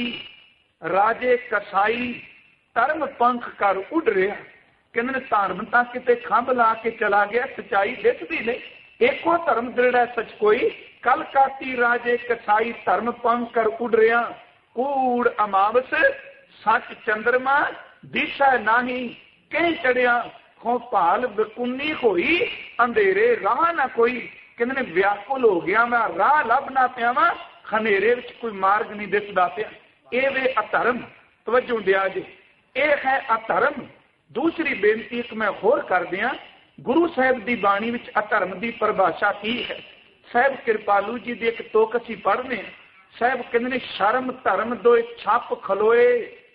राजे कसाई धर्म पंख कर उड़ रहा। कहने धर्म तो किते खंभ ला के चला गया, सच्चाई दिखती नहीं। एको धर्म दृढ़ सच कोई, कल काती राजे कसाई धर्म पंख कर उड़ रहा। कूड़ अमावस सच चंद्रमा दिशा नाही, कहीं चढ़िया हो भाल बकुन्नी होई, अंधेरे राह ना कोई। कहने व्याकुल हो गया मैं, राह लभना पिया वा, खनेरे विच कोई मार्ग नहीं दिसदा पिया। ये वे अधर्म। तवज्जो दिया जे, ये है अधर्म। दूसरी बेनती एक मैं होर कर दिया, गुरु साहब की बाणी विच अधर्म की परिभाषा की है। साहब कृपालू जी की एक तुक असीं पढ़ने। साहब कहते शर्म धर्म दो छप खलोए,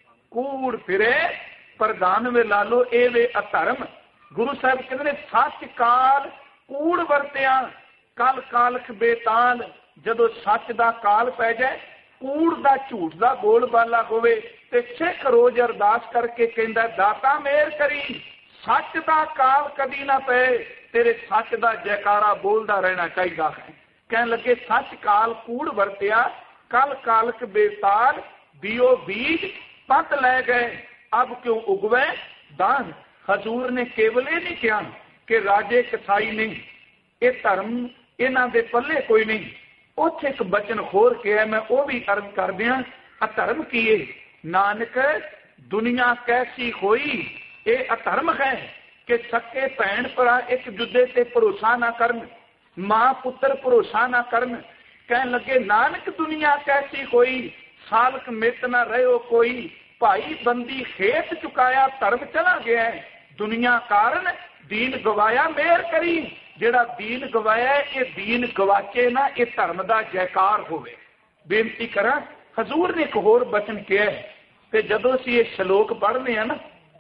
कूड़ फिरे प्रधान वे लालो, ए वे अधर्म। गुरु साहब कहते सच काल कूड़ वरतिया, कल कालख बेताल। जदों सच दा काल पै जाए, कूड़ दा झूठ दा बोल बाला होवे ते सिख रोज अरदास करके कहंदा दाता मेहर करी, सच दा काल कदी ना पे, तेरे सच दा जयकारा बोलदा रहना चाहिए है। कहन लगे सच काल कूड़ वरतिया, कल कालक बेताल, दियो बीज पत लै गए, अब क्यों उगवे दान। हजूर ने केवल ये नहीं कहा कि राजे कसाई नहीं, ये धर्म इन्हां दे पल्ले कोई नहीं। उत्थे एक बचन होर के है, मैं वो भी अर्ज कर दिया। अधर्म की है नानक दुनिया कैसी होई, ये अधर्म है कि सके भैन भरा एक दूजे से भरोसा ना करन, मां पुत्र भरोसा ना करन। कहन लगे नानक दुनिया कैसी होई, सालक मित ना रहो कोई, भाई बंदी खेत चुकाया धर्म चला गया है, दुनिया कारण दीन गवाया मेहर करी। जेड़ा दीन गवाया ये दीन गवाचे ना, ये धर्म का जयकार होवे। बेनती करा, हजूर ने एक होर बचन किया है कि जदों असीं ये श्लोक पढ़ने हैं ना,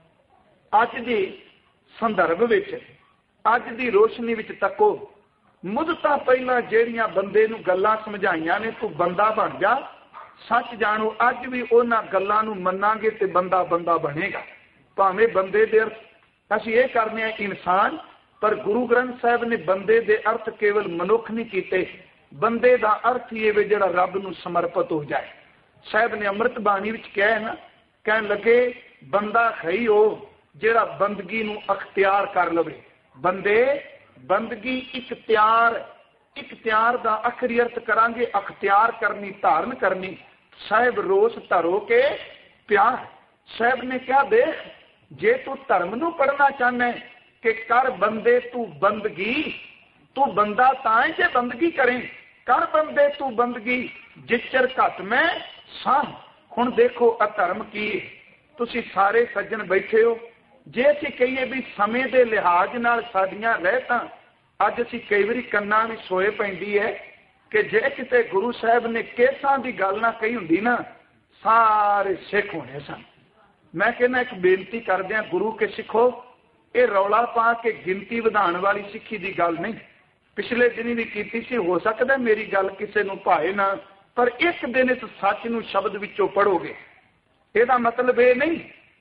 अज के संदर्भ विच, अज की रोशनी विच तको, मुदतां पहलां ਜਿਹੜੀਆਂ बंदे नूं गल्लां समझाइयां ने, तू बंदा बन जा, सच जाणो अज भी उन्हां गल्लां नूं मन्नांगे ते बंदा बंदा बनेगा। भावें बंदे दे अर्थ असीं ये करने आ इंसान, पर गुरु ग्रंथ साहब ने बंदे दे अर्थ केवल मनुख नहीं कीते, बंदे दा अर्थ ही वे जिहड़ा रब नूं समर्पित हो जाए। साहब ने अमृत बाणी विच कहा है ना, कहन लगे बंदा है ही वो जिहड़ा बंदगी नूं अख्तियार कर लवे। बंदे बंदगी इख्तियार, इख्तियार दा आखिरी अर्थ करांगे अख्तियार करनी, धारण करनी। साहब रोस धरो के प्यार। साहब ने क्या देख, जे तू धर्म नूं पढ़ना चाहना है कि कर बंदे तू बंदगी, तू बंदा ताए जे बंदगी करें, कर बंदे तू बंदगी, जिचर घट में साह। हुण देखो अधर्म की, तुसी सारे सज्जन बैठे हो, जे असीं कहीए भी समय के लिहाज नाल साडियां रहतां, अज असीं कई वारी कन्नां भी सोए पैंदी है कि जे किते गुरु साहब ने केसां दी गल ना कही हुंदी ना, सारे सिख होने सन। मैं कहना एक बेनती करदिआं गुरु के सिखो, ये रौला पा के गिनती वधाण वाली सिक्खी की गल नहीं। पिछले दिन भी की सी, हो सकता मेरी गल किसी नूं भाए ना, पर एक दिन इस सच नूं शब्द विचों पढ़ोगे। ਇਹਦਾ मतलब ये नहीं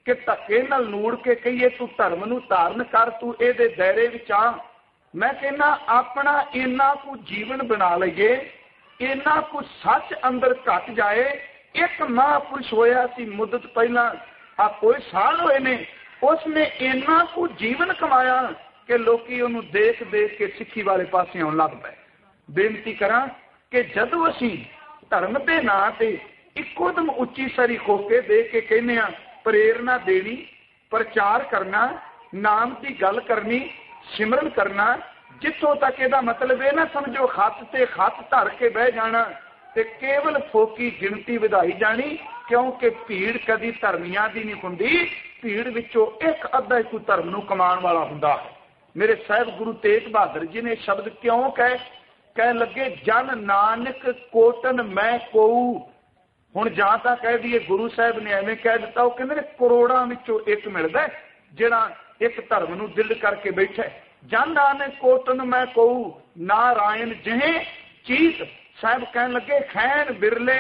कि धक्के नाल नूड़ के कहिए तू धर्म नूं धारण कर, तू इहदे दायरे विच आ। मैं कहना अपना इन्ना कु जीवन बना लईए, इन्ना कु सच अंदर घट जाए। एक महापुरुष होया सी मुद्दत पहला, आ कोई साल होए ने, उसने इन्ना कु जीवन कमाया कि लोकी उन्हें देख देख के सिक्खी वाले पासे आउण लग पए। बेनती करा कि जदों असीं धर्म के नां ते इकोदम उच्ची सरी खोके दे के कहने आ, प्रेरणा देनी, प्रचार करना, नाम की गल करनी, सिमरन करना, जिथों तक यदा मतलब ये ना समझो खत से खत धर के बह जाना ते केवल फोकी गिनती वधाई जानी, क्योंकि भीड़ कदी धर्मियां दी नहीं हुंदी, भीड़ विचों एक अद्धा कोई धर्म नूं कमाण वाला हुंदा है। मेरे साहिब गुरु तेग बहादुर जी ने शब्द क्यों कह कह लगे, जन नानक कोटन मैं कोऊ। हुण जां तां कह दीए गुरु साहब ने एवें कह दिता, वो कहंदे ने करोड़ां विचों एक मिलदा है जिहड़ा एक धर्म नूं दिल करके बैठा है। जन नानक कोटन मैं कोऊ, नारायण जिहे चीत। साहब कहन लगे, खैन बिरले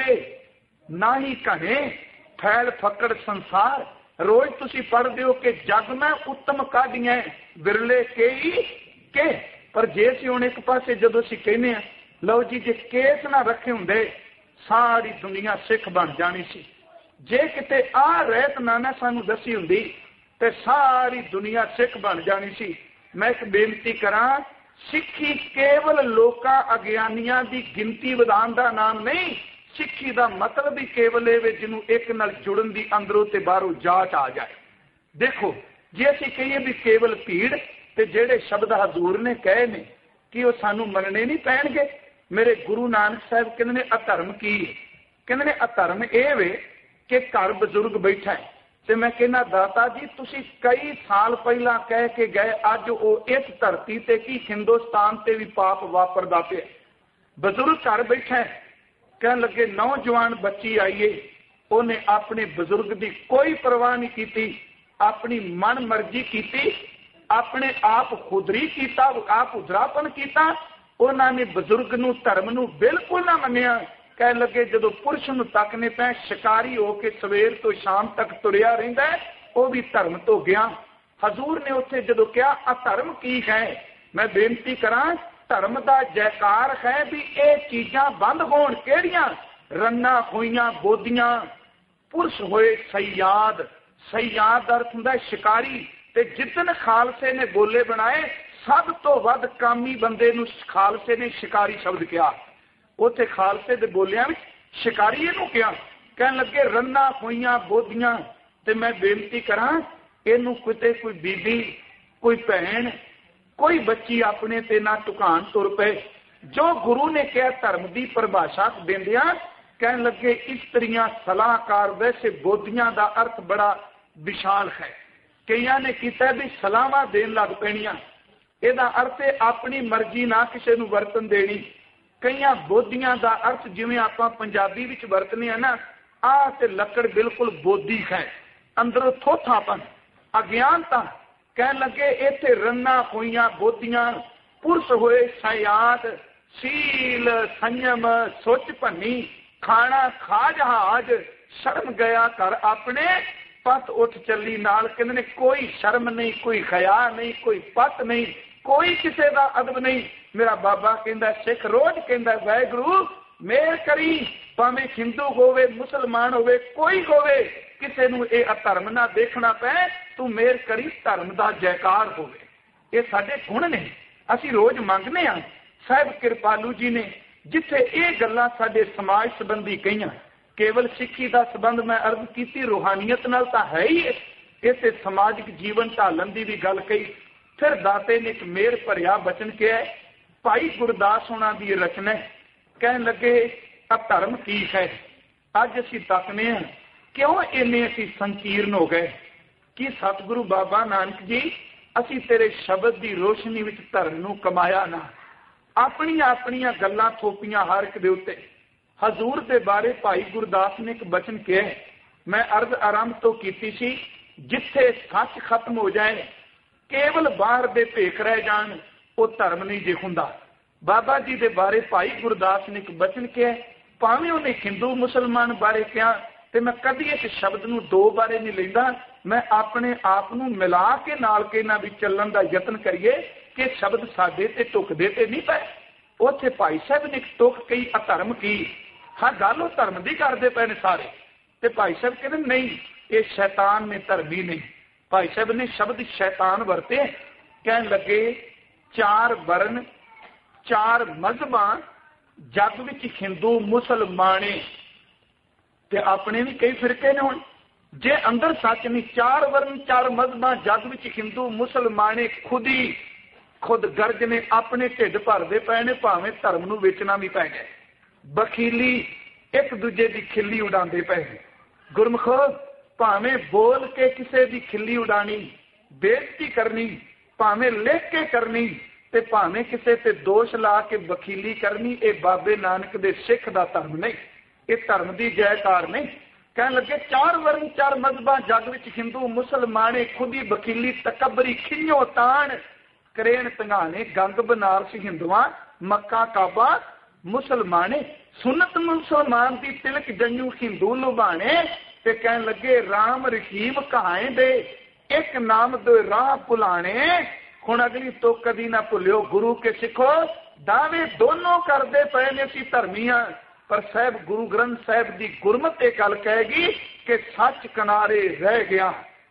ना ही घने, फैल फकड़ संसार। रोज तुसी पढ़दे हो कि जग में उत्तम काढियां बिरले के ही के, पर जे असीं हुण एक पासे जदों असीं कहने आ, लो जी जे केस ना रखे हुंदे सारी दुनिया सिख बन जानी सी। जे किते आ रहत ना ना सानू दसी हुंदी ते सारी दुनिया सिख बन जानी सी। मैं एक बेनती करा, सिक्खी केवल लोकां अगियानियां दी गिनती वधाण दा नाम नहीं, सिक्खी दा मतलब ही केवल ये जिन्हों एक नाल जुड़न दी अंदरों ते बाहरों जाच आ जाए। देखो जे असीं कहिए भी केवल भीड़, ते जेड़े शब्द हजूर ने कहे ने कि वो सानू मनने नहीं पैणगे। मेरे गुरु नानक साहब कहंदे ने अधर्म की है, कहंदे ने अधर्म ये वे कि घर बजुर्ग बैठा है। ते मैं कहना दाता जी तुसी कई साल पहला कह के गए, अज वो इस धरती ते की हिंदुस्तान ते भी पाप वापरदा पिया। बजुर्ग घर बैठा है, कहन लगे नौजवान बच्ची आईए, उन्हें अपने बजुर्ग की कोई परवाह नहीं की, अपनी मन मर्जी की, अपने आप खुदरी किया, आप उधरापन किया। उन्होंने बजुर्ग नूं धर्म नूं बिल्कुल ना मन्निया। कह लगे जदों पुरुष नूं तकने पे शिकारी होके सवेर तो शाम तक तुरिया रहिंदा है, वो भी धर्म तो गया। हजूर ने उत्थे जदों कहा अधर्म की है, मैं बेनती करा धर्म का जयकार है भी ये चीज़ां बंद होण। किहड़ियां? रन्ना होइयां बोदियां, पुरुष होए सयाद। सयाद अर्थ हुंदा शिकारी। ते जितन खालसे ने बोले बनाए सब तो वध कामी बंदे नूं खालसे ने शिकारी शब्द कहा। उत्थे खालसे दे बोलियां विच शिकारी इहनूं कहा। कहन लगे रन्ना होइयां बोदियां। ते मैं बेनती करा इहनूं किते कोई बीबी, कोई भैन, कोई बच्ची अपने ते ना टुकान तुर पे। जो गुरु ने कहा धर्म की परिभाषा देंदिया कहन लगे इस्त्रियां सलाहकार। वैसे बोधियां का अर्थ बड़ा विशाल है। कई ने किया भी सलाहां देन लग पैणियां, इहदा अर्थ है अपनी मर्जी ना किसी नूं वरतन देनी। कई बोधियां का अर्थ जिवें आपां पंजाबी विच वरतने हैं ना, आ ते लकड़ बिल्कुल बोधी है, अंदरों थोथापन, अज्ञानता। कहन लगे इत्थे रन्ना होइयां बोधियां, पुरुष होए सयाद, सील संयम, सुच भन्नी, खाना खा जहाज, शर्म गया कर अपने, पत उठ चली नाल। कहंदे ने कोई शर्म नहीं, कोई खया नहीं, कोई पत नहीं, कोई किसी का अदब नहीं। मेरा बाबा कहंदा सिख रोज कहंदा वाहिगुरू मेहर करी, भावें हिंदू होवे मुसलमान होवे कोई होवे, किसी नूं ये अधर्म ना देखना पै, तू मेहर करी धर्म का जयकार होवे। ये साडे गुण ने, असीं रोज मंगने आ। साहिब कृपालू जी ने जिथे ये गल्लां साडे समाज संबंधी कहियां, केवल सिक्खी का संबंध मैं अर्ज की रूहानीयत नाल तां है ही, इसे समाजिक जीवन ढालन की भी गल कही। फिर दाते ने एक मेहर भरिया बचन किया, भाई गुरदास होना की रचना। कहन लगे अधर्म की है। अज असीं तकने हैं क्यों इन्ने असीं संकीर्ण हो गए कि सतगुरु बाबा नानक जी असीं तेरे शब्द की रोशनी विच धर्म नूं कमाया ना, अपनियां अपनियां गल्लां थोपियां हर एक दे उत्ते। हजूर के बारे भाई गुरदास ने एक बचन किया, मैं अर्ज आरंभ तो की सी, जिथे सच खत्म हो जाए केवल बाहर दे भेख रह जान वो धर्म नहीं जे हुंदा। बाबा जी के बारे भाई गुरदास ने एक बचन किया, भावें उन्हें हिंदू मुसलमान बारे कहा, तो मैं कभी इस शब्द नूं दो बारे नहीं लैंदा, मैं अपने आप नूं मिला के नाल के इन्हां विच चलण दा यतन करिए कि शब्द साडे ते टुकदे ते नहीं पए। उत्थे भाई साहब ने टुक कई अधर्म की, हाँ गल वो धर्म की करते पे ने सारे, ते भाई साहब कहते नहीं ये शैतान ने धर्मी नहीं। भाई साहब ने शब्द शैतान वरते, कह लगे चार वर्ण चार मजहबा जग विच हिंदू मुसलमाने ते अपने भी कई फिरके ने। हुण जे अंदर सच नहीं, चार वर्ण चार मजहबा जग विच हिंदू मुसलमाने खुद ही खुद गर्ज ने अपने ढिड भरदे पे ने, भावें धर्म नूं वेचना भी पै गया। बखीली एक दूजे की खिल्ली उड़ाते पे। गुरमुख भावें बोल के किसी की खिल्ली उड़ानी, बेइज्जती करनी, भावें लिख के करनी, ते भावें किसी ते दोष ला के वकीली करनी, ये बाबे नानक दे सिख दा धर्म नहीं, ये धर्म की जयकार नहीं। कह लगे चार वर्ण चार मजहबा जग विच हिंदू मुसलमाने खुद ही वकीली तकबरी खिंजो तान करेन तंगाने गंग बनारस हिंदुआ मक्का काबा मुसलमाने सुन्नत मुसलमान की तिलक जंजू हिंदू लुभाने ते कह लगे राम रहीम कहाए दे एक नाम दो राह भुलाने। हुण अगली तो कदी ना भुलियो गुरु के सिखो दावे दोनों करते पे ने असीं धर्मी हां, पर साहब गुरु ग्रंथ साहब की गुरमत ये गल कहेगी कि सच किनारे रह गया।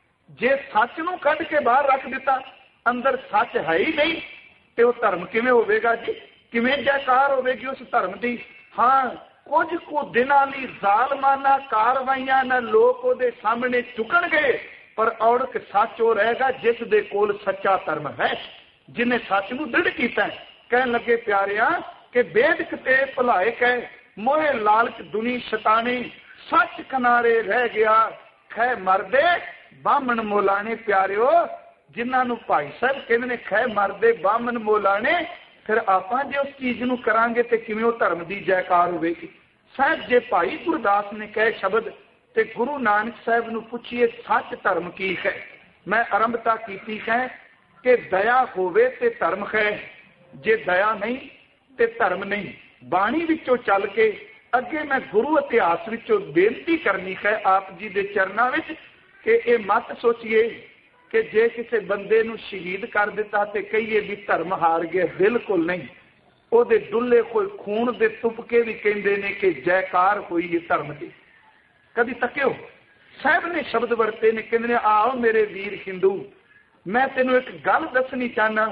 जे सच नूं कढ के बाहर रख दिता, अंदर सच है ही नहीं, तो वह धर्म किवें होवेगा जी, किवें जयकार होवेगी उस धर्म की। हाँ कुछ को दिनां लई जालमाना कारवाइयां ना लोग उहदे सामने झुकणगे, पर औड़क सच हो रहेगा जिस दे कोल सच्चा धर्म है, जिन्हें सच नूं दृढ़ कीता। कहण लगे प्यारिया कि बेदक ते भुलाए कह मोहे लालच दुनी शताने सच किनारे रह गया खै मरदे बामन मोलाने। प्यारिओ जिन्होंने भाई साहब कहते हैं खै मरदे बामन मोलाने, फिर आपां जे उस चीज नूं करांगे ते किवें उह धर्म की जयकार होवेगी। साहब जे भाई गुरदास ने कहे शब्द ते गुरु नानक साहब नूं पुछिए सच धर्म की है। मैं आरंभता कीती है कि दया होवे ते धर्म है, जे दया नहीं ते धर्म नहीं। बाणी विचों चल के अगे मैं गुरु इतिहास विचों बेनती करनी है आप जी दे चरनां विच कि ये मत सोचिए कि जे किसी बंदे नूं शहीद कर दिता ते कहिए भी धर्म हार गया, बिल्कुल नहीं। उहदे डुल्ले कोई खून दे तुपके भी कहंदे ने कि जयकार हुई है धर्म की। कदी तकियो साहब ने शब्द वरते ने, कहंदे ने आओ मेरे वीर हिंदू मैं तेनों एक गल दसनी चाहना,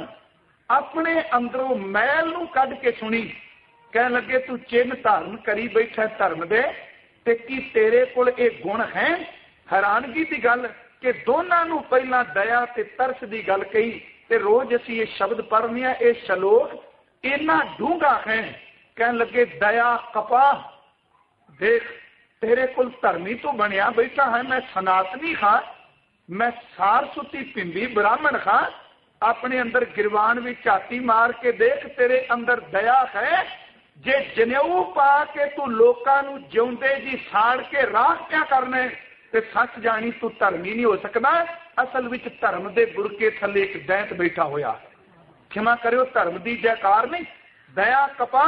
अपने अंदरों मैल नूं कढ के सुनी। कह लगे तू चिन्ह धारण करी बैठा धर्म दे ते की तेरे कोल ये गुण है। हैरानगी की गल कि दोनों नूं पहला दया ते तरस की गल कही ते रोज असीं ये शब्द पढ़ने ये श्लोक इन्ना डूंगा है। कह लगे दया कपा देख तेरे कोल धर्मी तो बनया बैठा है, मैं सनातनी हाँ, मैं सार सुती पिंडी ब्राह्मण हाँ। अपने अंदर गिरवान भी झाती मार के देख तेरे अंदर दया है। जे जनेऊ पा के तू लोकां नूं जिउंदे जी साड़ के राह क्या करने ते सच जानी तू धर्मी नहीं हो सकदा। असल विच धर्म दे बुरके थले एक दैंत बैठा होया। क्षमा करियो धर्म दी जयकार नहीं, दया कपा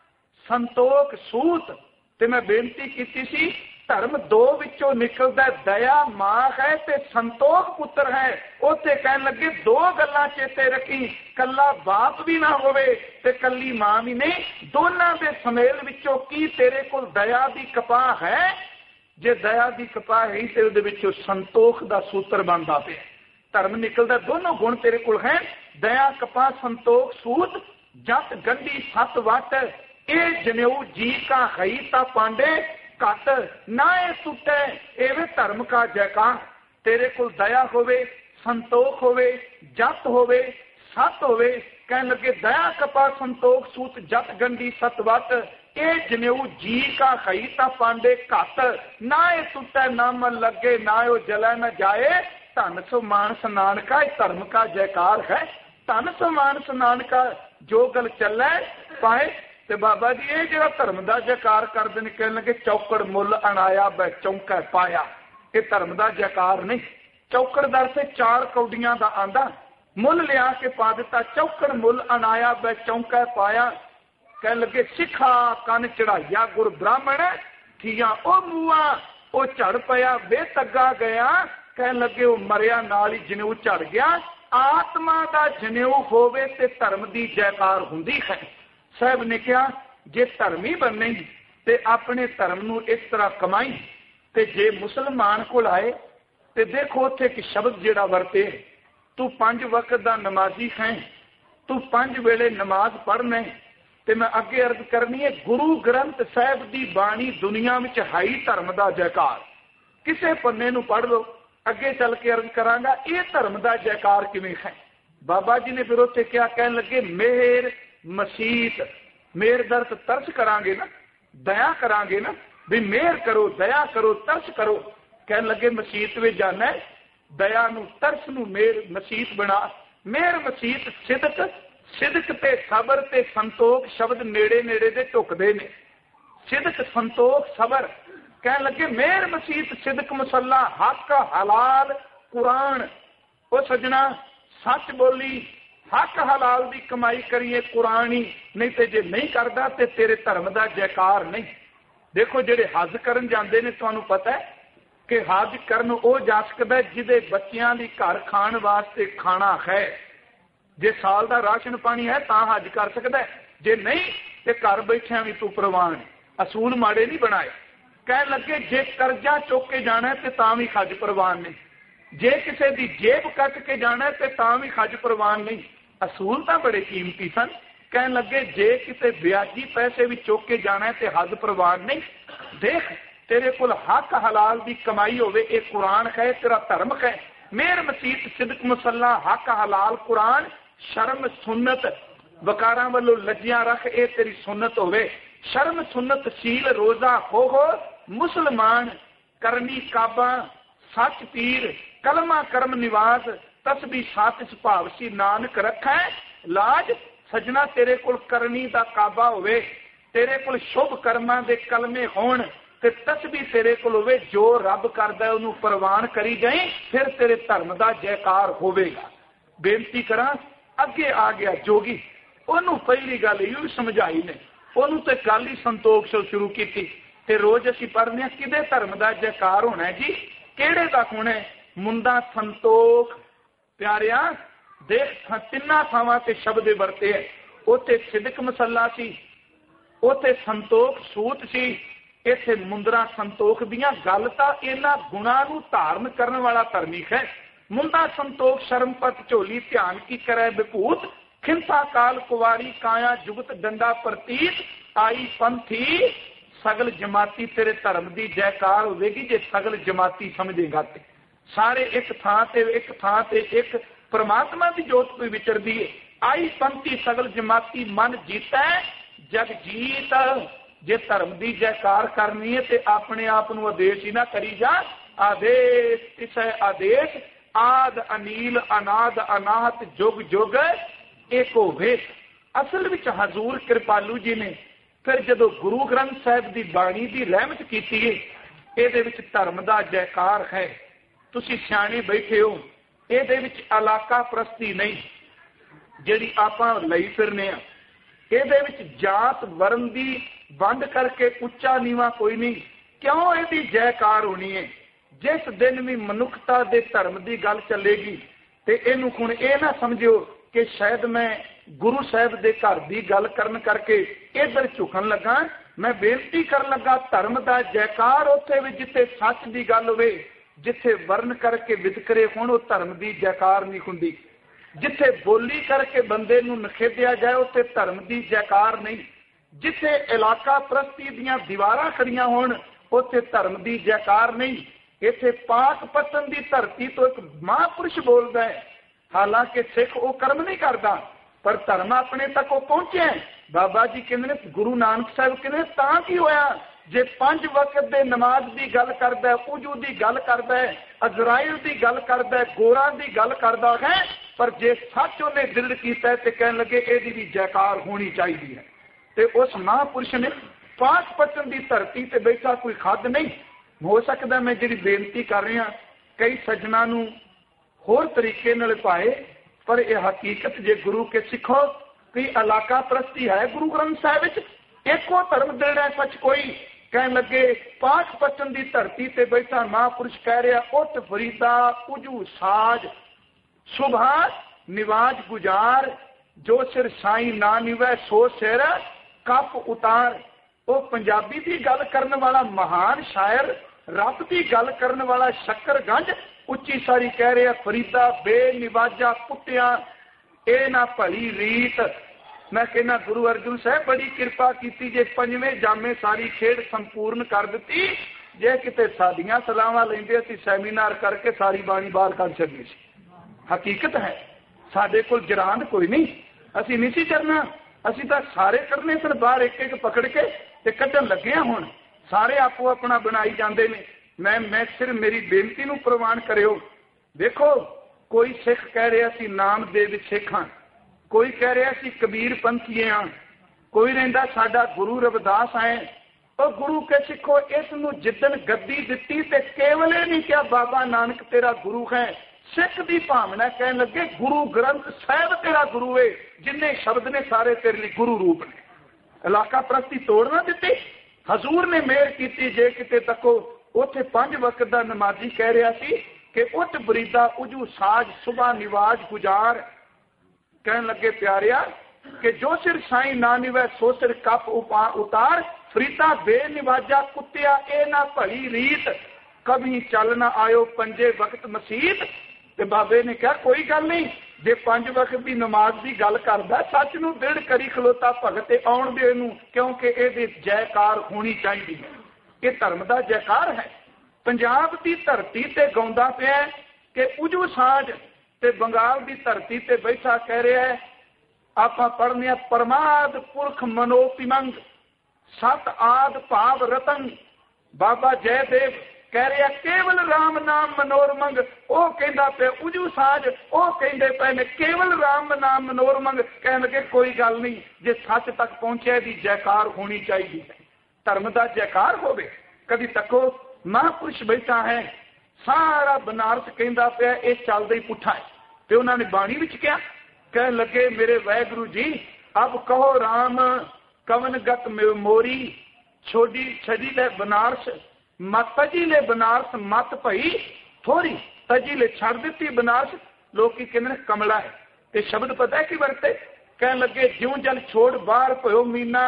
संतोख सूत। ते मैं बेनती कीती सी धर्म दो विचों निकलदा, दया मां है ते संतोख पुत्र है। उत्थे कहन लगे दो गल्लां चेते रखी, कल्ला बाप भी ना होवे ते कल्ली मां भी नहीं, दोनां दे समेल विचों की तेरे कोल दया दी कपाह है। जे दया दी कपाह है ते उहदे विचों संतोख दा सूत्र बनदा पिया। धर्म निकलदा दोनों गुण तेरे कोल है, दया कपाह संतोख सूत। जत गंढी सत वट ए जनेऊ जी का हई ता पांडे घट ना ए सुटे एवे धर्म का जयकार। तेरे को दया होवे संतोख होवे जत होवे सत होवे। कह लगे दया कपा संतोख सूत जत गंढी सत वट ए जनेऊ जी का हई ता पांडे घट ना ए सुटे ना मन लगे ना ओ जला न जाए। धन सो मानस नानका धर्म का जयकार है। धन सो मानस नानका जो गल चले पाए। ते बाबा जी ये जो धर्म का जयकार करते हैं कह लगे चौकड़ मुल अनाया बै चौंका पाया, ये धर्म का जयकार नहीं। चौकड़ दर से चार कौडियां का आंदा मुल लिया के पा दिता, चौकड़ मुल अनाया बै चौंका पाया। कह लगे सिखा कन चढ़ाइया गुर ब्राह्मण थिया ओ मूआ ओ झड़ पया वे तग्गा गया ਕਹਿਣ ਲੱਗੇ ਉਹ ਮਰਿਆ ਨਾਲ ਹੀ ਜਨੇਊ ਝੜ ਗਿਆ। ਆਤਮਾ ਦਾ ਜਨੇਊ ਹੋਵੇ ਤੇ ਧਰਮ ਦੀ ਜੈਕਾਰ ਹੁੰਦੀ ਹੈ। ਸਾਹਿਬ ਨੇ ਕਿਹਾ ਜੇ ਧਰਮੀ ਬਣੇਗੀ ਤੇ ਆਪਣੇ ਧਰਮ ਨੂੰ ਇਸ ਤਰ੍ਹਾਂ ਕਮਾਈ। ਤੇ ਜੇ ਮੁਸਲਮਾਨ ਕੋਲ ਆਏ ਤੇ ਦੇਖੋ ਉੱਥੇ ਇੱਕ ਸ਼ਬਦ ਜਿਹੜਾ ਵਰਤੇ, ਤੂੰ ਪੰਜ ਵਕਤ ਦਾ ਨਮਾਜ਼ੀ ਹੈ, ਤੂੰ ਪੰਜ ਵੇਲੇ ਨਮਾਜ਼ ਪੜ੍ਹਨਾ। ਤੇ ਮੈਂ ਅੱਗੇ ਅਰਜ਼ ਕਰਨੀ ਹੈ, ਗੁਰੂ ਗ੍ਰੰਥ ਸਾਹਿਬ ਦੀ ਬਾਣੀ ਦੁਨੀਆ ਵਿੱਚ ਹਾਈ ਧਰਮ ਦਾ ਜੈਕਾਰ। ਕਿਸੇ ਪੰਨੇ ਨੂੰ ਪੜ੍ਹ ਲਓ, ਅੱਗੇ ਚੱਲ ਕੇ ਅਰਜ਼ ਕਰਾਂਗਾ ਇਹ ਧਰਮ ਦਾ ਜੈਕਾਰ ਕਿਵੇਂ ਹੈ। ਬਾਬਾ ਜੀ ਨੇ ਫਿਰ ਉੱਥੇ ਕਿਹਾ, ਕਹਿਣ ਲੱਗੇ ਮਿਹਰ ਮਸੀਤ, ਮਿਹਰ ਦਰਤ ਤਰਸ ਕਰਾਂਗੇ ਨਾ, ਦਇਆ ਕਰਾਂਗੇ ਨਾ, ਵੀ ਮਿਹਰ ਕਰੋ, ਦਇਆ ਕਰੋ, ਤਰਸ ਕਰੋ। ਕਹਿਣ ਲੱਗੇ ਮਸੀਤ ਵਿੱਚ ਜਾਣਾ, ਦਇਆ ਨੂੰ ਤਰਸ ਨੂੰ ਮਿਹਰ ਮਸੀਤ ਬਣਾ। ਮਿਹਰ ਮਸੀਤ ਸਿਦਕ, ਸਿਦਕ ਤੇ ਸਬਰ ਤੇ ਸੰਤੋਖ ਸ਼ਬਦ ਨੇੜੇ ਨੇੜੇ ਦੇ ਢੁਕਦੇ ਨੇ। ਸਿਦਕ, ਸੰਤੋਖ, ਸਬਰ। ਕਹਿਣ ਲੱਗੇ ਮਿਹਰ ਮਸੀਤ ਸਿਦਕ ਮੁਸੱਲਾ ਹੱਕ ਹਲਾਲ ਕੁਰਾਨ। ਉਹ ਸੱਜਣਾ ਸੱਚ ਬੋਲੀ, ਹੱਕ ਹਲਾਲ ਦੀ ਕਮਾਈ ਕਰੀਏ ਕੁਰਾਨ ਹੀ, ਨਹੀਂ ਤੇ ਜੇ ਨਹੀਂ ਕਰਦਾ ਤੇ ਤੇਰੇ ਧਰਮ ਦਾ ਜੈਕਾਰ ਨਹੀਂ। ਦੇਖੋ ਜਿਹੜੇ ਹੱਜ ਕਰਨ ਜਾਂਦੇ ਨੇ, ਤੁਹਾਨੂੰ ਪਤਾ ਹੈ ਕਿ ਹੱਜ ਕਰਨ ਉਹ ਜਾ ਸਕਦਾ ਜਿਹਦੇ ਬੱਚਿਆਂ ਦੀ ਘਰ ਖਾਣ ਵਾਸਤੇ ਖਾਣਾ ਹੈ। ਜੇ ਸਾਲ ਦਾ ਰਾਸ਼ਨ ਪਾਣੀ ਹੈ ਤਾਂ ਹੱਜ ਕਰ ਸਕਦਾ, ਜੇ ਨਹੀਂ ਤੇ ਘਰ ਬੈਠਿਆਂ ਵੀ ਤੂੰ ਪ੍ਰਵਾਨ। ਅਸੂਲ ਮਾੜੇ ਨਹੀਂ ਬਣਾਏ। ਕਹਿਣ ਲੱਗੇ ਜੇ ਕਰਜ਼ਾ ਚੁੱਕ ਕੇ ਜਾਣਾ ਤੇ ਤਾਂ ਵੀ ਹੱਜ ਪ੍ਰਵਾਨ ਨਹੀਂ, ਜੇ ਕਿਸੇ ਦੀ ਜੇਬ ਕੱਟ ਕੇ ਜਾਣਾ ਤੇ ਤਾਂ ਵੀ ਹੱਜ ਪ੍ਰਵਾਨ ਨਹੀਂ। ਅਸੂਲ ਤਾਂ ਬੜੇ ਕੀਮਤੀ ਸਨ। ਕਹਿਣ ਲੱਗੇ ਜੇ ਕਿਤੇ ਵਿਆਜੀ ਪੈਸੇ ਵੀ ਚੁੱਕ ਕੇ ਜਾਣਾ ਤੇ ਹੱਜ ਪ੍ਰਵਾਨ ਨਹੀਂ। ਦੇਖ ਤੇਰੇ ਕੋਲ ਹੱਕ ਹਲਾਲ ਦੀ ਕਮਾਈ ਹੋਵੇ, ਇਹ ਕੁਰਾਨ ਹੈ, ਤੇਰਾ ਧਰਮ ਹੈ। ਮਿਹਰ ਮਸੀਤ ਸਿਦਕ ਮੁਸੱਲਾ ਹੱਕ ਹਲਾਲ ਕੁਰਾਨ, ਸ਼ਰਮ ਸੁਨਤ ਵਕਾਰਾਂ ਵੱਲੋਂ ਲੱਜੀਆਂ ਰੱਖ, ਇਹ ਤੇਰੀ ਸੁਨਤ ਹੋਵੇ। ਸ਼ਰਮ ਸੁਨਤ ਸੀਲ ਰੋਜ਼ਾ ਹੋ ਹੋ ਮੁਸਲਮਾਨ, ਕਰਨੀ ਕਾਬਾ ਸੱਚ ਪੀਰ, ਕਲਮਾ ਕਰਮ ਨਿਵਾਸ, ਤਸਬੀ ਸਾਤਿਸ ਭਾਵ ਸੀ ਨਾਨਕ ਰੱਖੈ ਲਾਜ। ਸਜਣਾ ਤੇਰੇ ਕੋਲ ਕਰਨੀ ਦਾ ਕਾਬਾ ਹੋਵੇ, ਤੇਰੇ ਕੋਲ ਸ਼ੁਭ ਕਰਮਾਂ ਦੇ ਕਲਮੇ ਹੋਣ ਤੇ ਤਸਬੀ ਤੇਰੇ ਕੋਲ ਹੋਵੇ, ਜੋ ਰੱਬ ਕਰਦਾ ਉਹਨੂੰ ਪ੍ਰਵਾਨ ਕਰੀ ਜਾਏ, ਫਿਰ ਤੇਰੇ ਧਰਮ ਦਾ ਜੈਕਾਰ ਹੋਵੇਗਾ। ਬੇਨਤੀ ਕਰਾਂ, ਅੱਗੇ ਆ ਗਿਆ ਜੋਗੀ, ਉਹਨੂੰ ਪਹਿਲੀ ਗੱਲ ਇਹ ਸਮਝਾਈ ਨੇ, ਉਹਨੂੰ ਤੇ ਗੱਲ ਹੀ ਸੰਤੋਖ ਤੋਂ ਸ਼ੁਰੂ ਕੀਤੀ। ਤੇ ਰੋਜ਼ ਅਸੀਂ ਪੜ੍ਹਦੇ ਹਾਂ ਕਿਹਦੇ ਧਰਮ ਦਾ ਜੈਕਾਰ ਹੋਣਾ ਜੀ, ਕਿਹੜੇ ਦਾ ਹੋਣਾ? ਮੁੰਡਾ ਸੰਤੋਖ। ਪਿਆਰਿਆ ਦੇਖ ਤਿੰਨਾਂ ਥਾਵਾਂ ਤੇ ਸ਼ਬਦ ਵਰਤੇ ਹੈ। ਉੱਥੇ ਸਿਦਕ ਮਸੱਲਾ ਸੀ, ਉੱਥੇ ਸੰਤੋਖ ਸੂਤ ਸੀ, ਇੱਥੇ ਮੁੰਦਰਾ ਸੰਤੋਖ ਦੀਆਂ। ਗੱਲ ਤਾਂ ਇਹਨਾਂ ਗੁਣਾਂ ਨੂੰ ਧਾਰਨ ਕਰਨ ਵਾਲਾ ਧਰਮੀ ਹੈ। ਮੁੰਡਾ ਸੰਤੋਖ ਸ਼ਰਮਪਤ ਝੋਲੀ ਧਿਆਨ ਕੀ ਕਰੇ ਵਿਭੂਤ, ਖਿੰਸਾ ਕਾਲ ਕੁਵਾਰੀ ਕਾਇਆ ਜੁਗਤ ਡੰਡਾ ਪ੍ਰਤੀਤ, ਆਈ ਪੰਥੀ ਸਗਲ ਜਮਾਤੀ। ਤੇਰੇ ਧਰਮ ਦੀ ਜੈਕਾਰ ਹੋਵੇਗੀ ਜੇ ਸਗਲ ਜਮਾਤੀ ਸਮਝੇਗਾ ਤੇ। ਸਾਰੇ ਇੱਕ ਥਾਂ ਤੇ ਇੱਕ ਥਾਂ ਤੇ ਇੱਕ ਪ੍ਰਮਾਤਮਾ ਦੀ ਜੋਤ ਕੋਈ ਵਿਚਰਦੀ ਹੈ। ਆਈ ਪੰਥੀ ਸਗਲ ਜਮਾਤੀ ਮਨ ਜੀਤਾ ਜਗ ਜੀਤ। ਜੇ ਧਰਮ ਦੀ ਜੈਕਾਰ ਕਰਨੀ ਹੈ ਤੇ ਆਪਣੇ ਆਪ ਨੂੰ ਆਦੇਸ਼ ਹੀ ਨਾ ਕਰੀ ਜਾ। ਆਦੇਸ਼ ਤਿਸੈ ਆਦੇਸ਼, ਆਦ ਅਨੀਲ ਅਨਾਦ ਅਨਾਹਤ ਜੁਗ ਜੁਗ ਏਕੋ ਵੇਖ। ਅਸਲ ਵਿੱਚ ਹਜ਼ੂਰ ਕਿਰਪਾਲੂ ਜੀ ਨੇ ਫਿਰ ਜਦੋਂ ਗੁਰੂ ਗ੍ਰੰਥ ਸਾਹਿਬ ਦੀ ਬਾਣੀ ਦੀ ਰਹਿਮਤ ਕੀਤੀ ਹੈ, ਇਹਦੇ ਵਿੱਚ ਧਰਮ ਦਾ ਜੈਕਾਰ ਹੈ। ਤੁਸੀਂ ਸਿਆਣੇ ਬੈਠੇ ਹੋ, ਇਹਦੇ ਵਿੱਚ ਇਲਾਕਾ ਪ੍ਰਸਤੀ ਨਹੀਂ ਜਿਹੜੀ ਆਪਾਂ ਲਈ ਫਿਰਨੇ ਆ। ਇਹਦੇ ਵਿੱਚ ਜਾਤ ਵਰਨ ਦੀ ਵੰਡ ਕਰਕੇ ਉੱਚਾ ਨੀਵਾਂ ਕੋਈ ਨਹੀਂ। ਕਿਉਂ ਇਹਦੀ ਜੈਕਾਰ ਹੋਣੀ ਹੈ? ਜਿਸ ਦਿਨ ਵੀ ਮਨੁੱਖਤਾ ਦੇ ਧਰਮ ਦੀ ਗੱਲ ਚੱਲੇਗੀ ਤੇ ਇਹਨੂੰ ਹੁਣ ਇਹ ਨਾ ਸਮਝਿਓ ਕਿ ਸ਼ਾਇਦ ਮੈਂ ਗੁਰੂ ਸਾਹਿਬ ਦੇ ਘਰ ਦੀ ਗੱਲ ਕਰਨ ਕਰਕੇ ਇੱਧਰ ਝੁਕਣ ਲੱਗਾ। ਮੈਂ ਬੇਨਤੀ ਕਰਨ ਲੱਗਾ, ਧਰਮ ਦਾ ਜੈਕਾਰ ਉੱਥੇ ਵੀ ਜਿੱਥੇ ਸੱਚ ਦੀ ਗੱਲ ਹੋਵੇ, ਜਿੱਥੇ ਵਰਨ ਕਰਕੇ ਵਿਤਕਰੇ ਹੋਣ, ਉਹ ਧਰਮ ਦੀ ਜੈਕਾਰ ਨਹੀਂ ਹੁੰਦੀ। ਜਿੱਥੇ ਬੋਲੀ ਕਰਕੇ ਬੰਦੇ ਨੂੰ ਨਖੇਧਿਆ ਜਾਏ, ਉੱਥੇ ਧਰਮ ਦੀ ਜੈਕਾਰ ਨਹੀਂ। ਜਿੱਥੇ ਇਲਾਕਾ ਪ੍ਰਸਤੀ ਦੀਆਂ ਦੀਵਾਰਾਂ ਖੜੀਆਂ ਹੋਣ, ਉੱਥੇ ਧਰਮ ਦੀ ਜੈਕਾਰ ਨਹੀਂ। ਇੱਥੇ ਪਾਕ ਪਤਨ ਦੀ ਧਰਤੀ ਤੋਂ ਇੱਕ ਮਹਾਂਪੁਰਸ਼ ਬੋਲਦਾ ਹੈ, ਹਾਲਾਂਕਿ ਸਿੱਖ ਉਹ ਕਰਮ ਨਹੀਂ ਕਰਦਾ, ਪਰ ਧਰਮ ਆਪਣੇ ਤੱਕ ਉਹ ਪਹੁੰਚਿਆ। ਬਾਬਾ ਜੀ ਕਹਿੰਦੇ ਨੇ, ਗੁਰੂ ਨਾਨਕ ਸਾਹਿਬ ਕਹਿੰਦੇ ਤਾਂ ਕੀ ਹੋਇਆ ਜੇ ਪੰਜ ਵਕਤ ਦੇ ਨਮਾਜ਼ ਦੀ ਗੱਲ ਕਰਦਾ, ਉਜੂ ਦੀ ਗੱਲ ਕਰਦਾ, ਅਜ਼ਰਾਇਲ ਦੀ ਗੱਲ ਕਰਦਾ, ਗੋਰਾਂ ਦੀ ਗੱਲ ਕਰਦਾ ਹੈ, ਪਰ ਜੇ ਸੱਚ ਉਹਨੇ ਦਿਲ ਕੀਤਾ ਤੇ ਕਹਿਣ ਲੱਗੇ ਇਹਦੀ ਵੀ ਜੈਕਾਰ ਹੋਣੀ ਚਾਹੀਦੀ ਹੈ। ਤੇ ਉਸ ਮਹਾਂਪੁਰਸ਼ ਨੇ ਪਾਕ ਪਤਨ ਦੀ ਧਰਤੀ ਤੇ ਬੈਠਾ ਕੋਈ ਖੱਦ ਨਹੀਂ। ਹੋ ਸਕਦਾ ਮੈਂ ਜਿਹੜੀ ਬੇਨਤੀ ਕਰ ਰਿਹਾ ਕਈ ਸੱਜਣਾ ਨੂੰ ਹੋਰ ਤਰੀਕੇ ਨਾਲ ਪਾਏ, ਪਰ ਇਹ ਹਕੀਕਤ ਜੇ ਗੁਰੂ ਕੇ ਸਿੱਖੋ ਕਿ ਇਲਾਕਾ ਪ੍ਰਸਤੀ ਹੈ ਗੁਰੂ ਗ੍ਰੰਥ ਸਾਹਿਬ ਵਿੱਚ। ਇੱਕੋ ਧਰਮ ਦੇਣਾ ਸੱਚ ਕੋਈ, कहन लगे पाकपतन की धरती ते बैठा महापुरुष कह रहा उठ फरीदा उजू साज सुबह निवाज गुजार जो सिर साई ना निवै सो सिर कप उतार। वो पंजाबी की गल करने वाला महान शायर रब की गल करने वाला शक्करगंज उच्ची सारी कह रहा फरीदा बेनिवाजा कुत्तिया ए ना भली रीत। मैं कहना गुरु अर्जुन साहब बड़ी कृपा की जे पंजवें जामे सारी खेड संपूर्ण कर दी जे किते सादियां सलावां लेंदे असीं सैमीनार करके सारी बाणी बाहर कर सकते सी। हकीकत है साडे कोल जरांद कोई नहीं, असीं नहीं सी करना, असीं तां सारे करने सन बाहर एक एक पकड़ के ते कड्ढण लगे हां। हुण सारे आपो अपना बनाई जाते हैं। मैं मैं सिर्फ मेरी बेनती नूं प्रवान करियो। देखो कोई सिख कह रहा सी नामदेव सिख हाँ, कोई कह रहा सी कबीर पंथीए हाँ, कोई रहिंदा साडा गुरु रविदास है। और गुरु के सिखो इस नूं जिद्दन गद्दी दिती ते केवल ये नहीं क्या बाबा नानक तेरा गुरु है, सिख की भावना कहन लगे गुरु ग्रंथ साहिब तेरा गुरु है, जिन्ने शब्द ने सारे तेरे लिए गुरु रूप ने। इलाका प्रस्ती तोड़ ना दी, हजूर ने मेहर की जे किते तको उथे पांच वक्त का नमाजी कह रहा सी कि उठ बरीदा उजू साज सुबह निवाज गुजार। कहन लगे प्यारिया कि जो सिर साई ना निवै सो सिर कप उपा उतार। फरीदा बेनिवाजा कुत्तिया ए ना भली रीत कभी चल ना आयो पंजे वक्त मसीत। ते बाबे ने कहा कोई गल नहीं, जे पंज वक्त की नमाज की गल करदा सच नूं दृढ़ करी खलोता भगत आउण दे नूं, क्योंकि ये जयकार होनी चाहिए। ये धर्म का जयकार है। पंजाब की धरती ते गाउंदा पिया कि उजू साज ते बंगाल की धरती ते बैठा कह रहा है आपां पढ़ने परमाद पुरख मनोपिमंग सत आद भाव रतन। बाबा जयदेव कह रहा केवल राम नाम मनोरमंग, वो कहता पे उजू साज, वो कहते पे ने केवल राम नाम मनोरमंग। कह लगे कोई गल नहीं, जे सच तक पहुंचे दी जयकार होनी चाहिए, धर्म का जयकार होवे। कभी तको महापुरुष बैठा है सारा बनारस कहता पे ये चलदा ही पुठा है। तो उन्होंने बाणी विच क्या कह लगे मेरे वाहगुरु जी अब कहो राम कवन गत मोरी छोड़ी छड़ी ले बनारस मत तजी ले बनारस मत भई थोड़ी तजी ले छड़ दी बनारस। लोग की कहते कमला है। ये शब्द पता है कि वरते कह लगे ज्यों जल छोड़ बाहर भयो मीना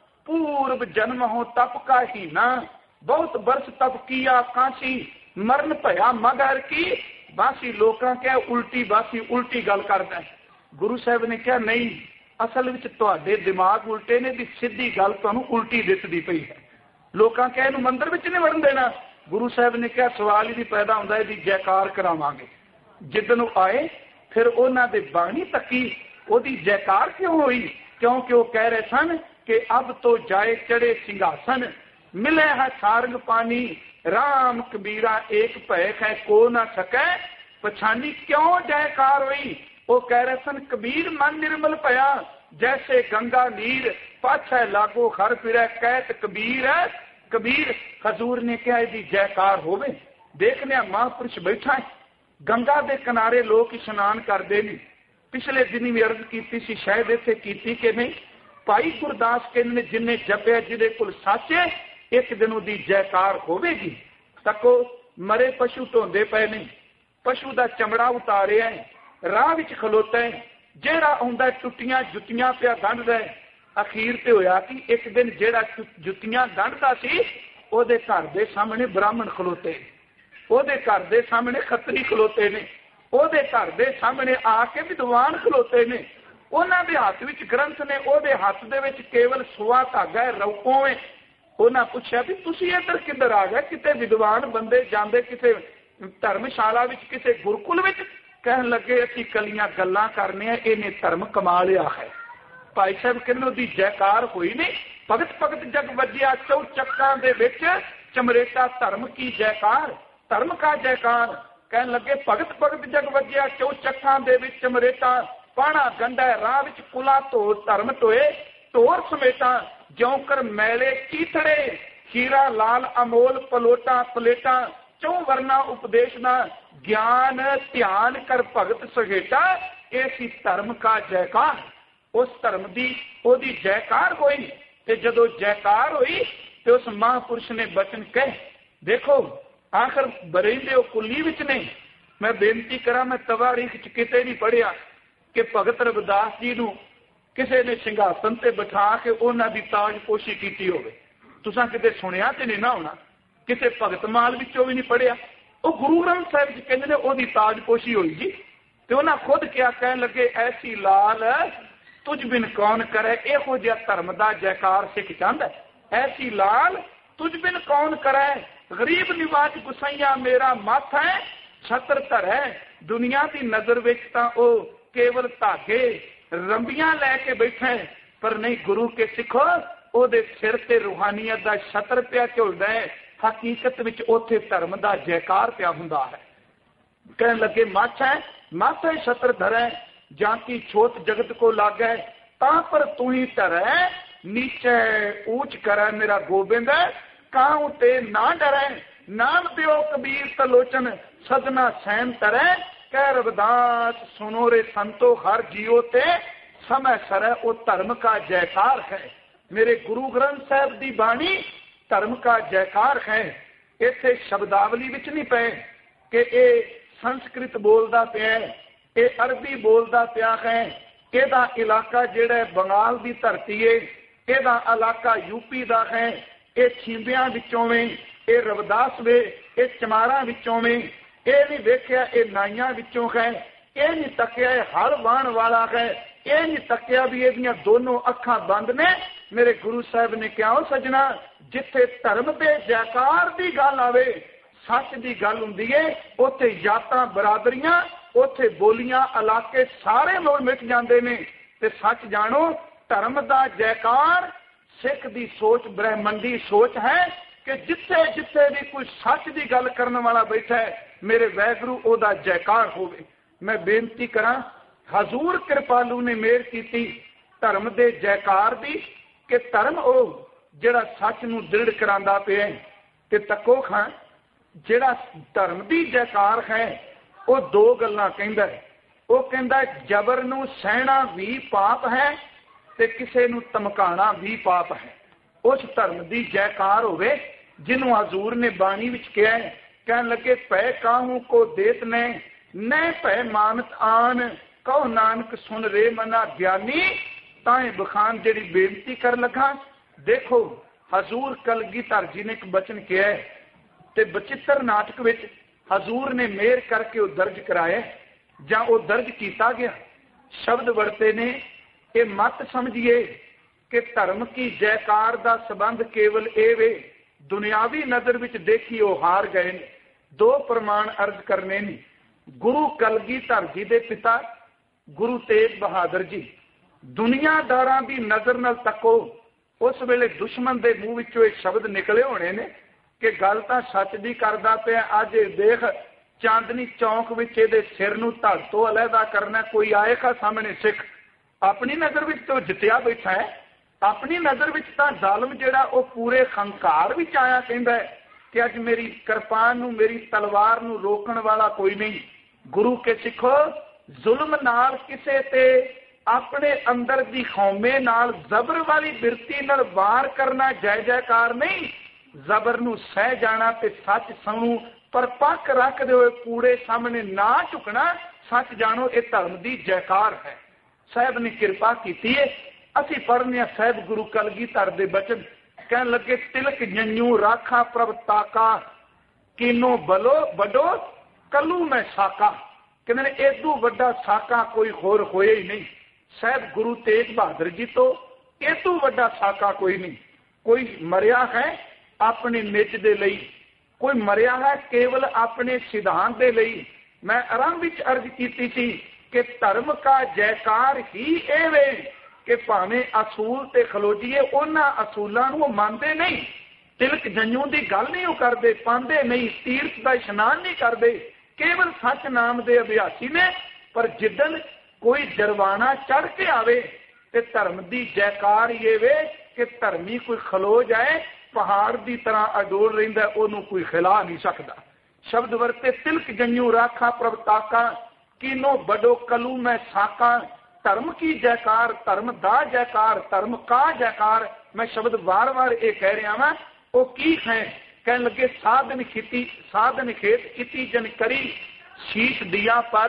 पूर्व जन्म हो तप का ही ना बहुत बरस तप किया काशी मरण भया मगर की बासी। लोग क्या उल्टी बासी उल्टी गल करता है। गुरु साहब ने कहा नहीं असल विच तुहाडे दिमाग उल्टे ने दी सीधी गल तुहानूं उल्टी दिसदी पई है। लोग क्या इहनूं मंदिर विच नहीं वड़न देना। गुरु साहब ने कहा सवाल ही पैदा होंदा इहदी जयकार करावांगे। जिद्दन आए फिर उन्हां दे बाणी तकी ओदी जयकार क्यों हुई, क्योंकि वो कह रहे सन कि अब तो जाए चढ़े सिंहासन मिले है सारंग पानी राम कबीरा एक भैख है को ना सके पछानी। क्यों जयकार हुई? वो कह रहे सन कबीर मन निर्मल भया जैसे गंगा नीर पाछे लागो हर फिरे कहत कबीर है कबीर। हजूर ने कहा यदि जयकार होवे। देखने महापुरुष बैठा है गंगा के किनारे लोग स्नान करते हैं। पिछले दिन भी अर्ज की सी शायद इतने की कि नहीं भाई गुरदास कहते हैं जिन्हें जपया जिदे कोल सच है एक दिन उसकी जयकार होवेगी। तको मरे पशु धोंदे पे नहीं, पशु का चमड़ा उतारिया है राह विच खलोता है जेड़ा आउंदा टुटियां जुतियां पिया गंढदा है। अखीर ते होया कि एक दिन जेड़ा जुतियां गंढदा सी ओदे घर दे सामने ब्राह्मण खलोते, ओदे घर दे सामने खतरी खलोते ने, ओदे घर दे सामने आके विद्वान खलोते ने। उन्हां दे हाथ विच ग्रंथ ने, ओदे हाथ दे विच केवल सुआ धागा है रौपों है। उन्हें पूछा भी तुसी इधर किधर आ गए? किते विद्वान बंदे जाते किसे धर्मशाला विच किसे गुरुकुल विच? कहन लगे असी कलियां गल्लां करने इन्हें धर्म कमा लिया है। भाई साहब कहने दी जयकार हुई नहीं। भगत भगत जग वजिया चौ चक्कां दे विच चमरेटा धर्म की जयकार धर्म का जयकार। कहन लगे भगत भगत जग वजिया चौ चक्कां दे विच चमरेटा पाणा गंढा राह विच कुला धो धर्म टोए ढोर समेटा ज्यों कर मैले चीथड़े हीरा लाल अमोल पलोटा पलेटा चौ वर्णा उपदेश ना ज्ञान ध्यान कर भगत सहेटा। ऐसी धर्म का जयकार उस धर्म की ओदी जयकार हुई। ते जदों जयकार हुई ਤੇ ਉਸ ਮਹਾਂਪੁਰਸ਼ ਨੇ ਬਚਨ ਕਹੇ। ਦੇਖੋ आखिर बरेंदे कुली विच ने। मैं बेनती करा, मैं तवारीख च किते नहीं पढ़िया कि भगत रविदास जी नूं किसी ने सिंघासन ते बिठा के उन्हां दी ताजपोशी कीती होवे। तुसां किते सुनिया ते नहीं ना होना, किते भगत माल विचों भी नहीं पढ़िया। वो गुरु ग्रंथ साहिब च कहंदे ने ओहदी ताजपोशी होई जी। ते उन्हां खुद क्या कहण लगे, ऐसी लाल तुझ बिन कौन करे, इहो जिहा धर्म दा जयकार सिख चाहंदा। ऐसी लाल तुझ बिन कौन करे, गरीब निवाज गुसैया मेरा मत है, छत्र धर है। दुनिया की नजर विच तां ओ केवल धागे रंबियां लैके बैठे, पर नहीं गुरु के सिखो ओदे सिर ते रूहानियत दा छत्र पिया झुलदा है। हकीकत विच ओथे धर्म दा जयकार पिया हुंदा है। कहण लगे मत है, मत है छत्र धर है, जाकी छोट जगत को लागै, तां पर तू ही धर है, नीचे ऊंच करे मेरा गोबिंद, काहू ते ना डरे। नाम दियो कबीर तलोचन, सजना सैन तरे। कह रविदास सुनो रे संतो, हर जियो ते समय सरे। वो धर्म का जयकार है। मेरे गुरु ग्रंथ साहब की बाणी धर्म का जयकार है। इथे शब्दावली विच नहीं पे कि ये संस्कृत बोलता पिया, ये अरबी बोलता पिया है। एदा इलाका जिहड़ा बंगाल की धरती है, एदा इलाका यूपी का है। ये छींबियां विचों में, ये रविदास वे, ये चमारा विचों में। ये नहीं वेख्या ये नाइयां विचों है, ये नहीं तकिया हल वाहन वाला है, ये नहीं तकिया भी ये दोनों अखां बंद ने। मेरे गुरु साहब ने क्या हो सजना, जिथे धर्म के जयकार की गल आवे, सच की गल हुंदी है, उथे जातां बरादरियां, उथे बोलियां, इलाके सारे लोग मिट जाते हैं। ते सच जानो धर्म का जयकार सिख की सोच ब्रह्मंडी सोच है कि जिथे जिथे भी कोई सच की गल करने वाला बैठा है, मेरे वैगुरु ओदा जयकार होवे। मैं बेनती करा, हजूर कृपालू ने मेहर की धर्म के जयकार की कि धर्म ओ जिहड़ा सच नूं दृढ़ करांदा पिया। ते तको खां जिहड़ा धर्म की जयकार है वो दो गल्लां कहंदा है। वो कहंदा जबर नूं सहना भी पाप है ते किसे नूं धमकाना भी पाप है। उस धर्म की जयकार होवे जिन्हों हजूर ने बाणी विच कहा है। कहन लगे पै काहू को देत ने, न पै मानत आन, कहो नानक सुन रे मना ज्ञानी। ताए बखान जिहड़ी बेनती कर लगा। देखो हजूर कलगीधर जी ने एक बचन किया है, ते बचित्र नाटक विच हजूर ने मेहर करके वो दर्ज कराया, जां वो दर्ज किया गया। शब्द वरते ने, ये मत समझिए कि धर्म की जयकार का संबंध केवल ए वे दुनियावी नजर विच देखी वो हार गए ने। दो प्रमाण अर्ज करने ने। गुरु कलगीधर जी दे पिता गुरु तेग बहादुर जी दुनियादारां दी नजर नाल तको, उस वेले दुश्मन दे मूँह विचों ये शब्द निकले होने ने कि गल तां सच दी करदा पिया। अज देख चांदनी चौक विच इहदे सिर नूं धड़ तों अलहदा करना, कोई आएगा सामने सिख। अपनी नजर विच तो जितिया बैठा है, अपनी नजर विच तां जालम जिहड़ा वो पूरे खंकार विच आया कहंदा है कि अज मेरी किरपान नूं, मेरी तलवार नूं रोकण वाला कोई नहीं। गुरु के सिखो, जुल्म नाल किसे ते अपने अंदर दी खौमे नाल जबर वाली बिरती नाल वार करना जय जयकार नहीं। जबर नूं सह जाना ते सच सुनू, पर पक्क रखदे होए कूड़े सामने ना झुकना। सच जानो ये धर्म की जयकार है। साहब ने कृपा की है। असी पढ़ने साहब गुरु कलगीधर दे बचन कहन लगे, तिलक जंजू राखा प्रभ ताका, किनो बलो बडो कलू मैं साका। कहते एदू वड्डा साका कोई होर होया ही नहीं। साहब गुरु तेग बहादुर जी तो एदू वड्डा साका कोई नहीं। कोई मरिया है अपने निज दे लई, कोई मरिया है केवल अपने सिद्धांत दे लई। मैं आरंभ विच अर्ज की थी कि धर्म का जयकार ही एवे कि भावें असूल ते खलोजीए, उन्हां असूलां नूं मानते नहीं। तिलक जंजू की गल नहीं करते, पांदे नहीं, तीर्थ का इशनान नहीं करते, केवल सच नाम के अभ्यासी ने। पर जिदन कोई जरवाना चढ़ के आवे ते धर्म की जयकार ये वे कि धर्मी कोई खलो जाए, पहाड़ की तरह अडोल रहिंदा, ओनू कोई खिला नहीं सकता। शब्द वरते तिलक जंजू राखा प्रभ ताका, किनो बडो कलू मैं साका। धर्म की जयकार, धर्म दा जयकार, धर्म का जयकार। मैं शब्द बार बार ये कह रहा वा वो की है? कह लगे साधन खेती साधन खेत इति जन करी शीश दिया पर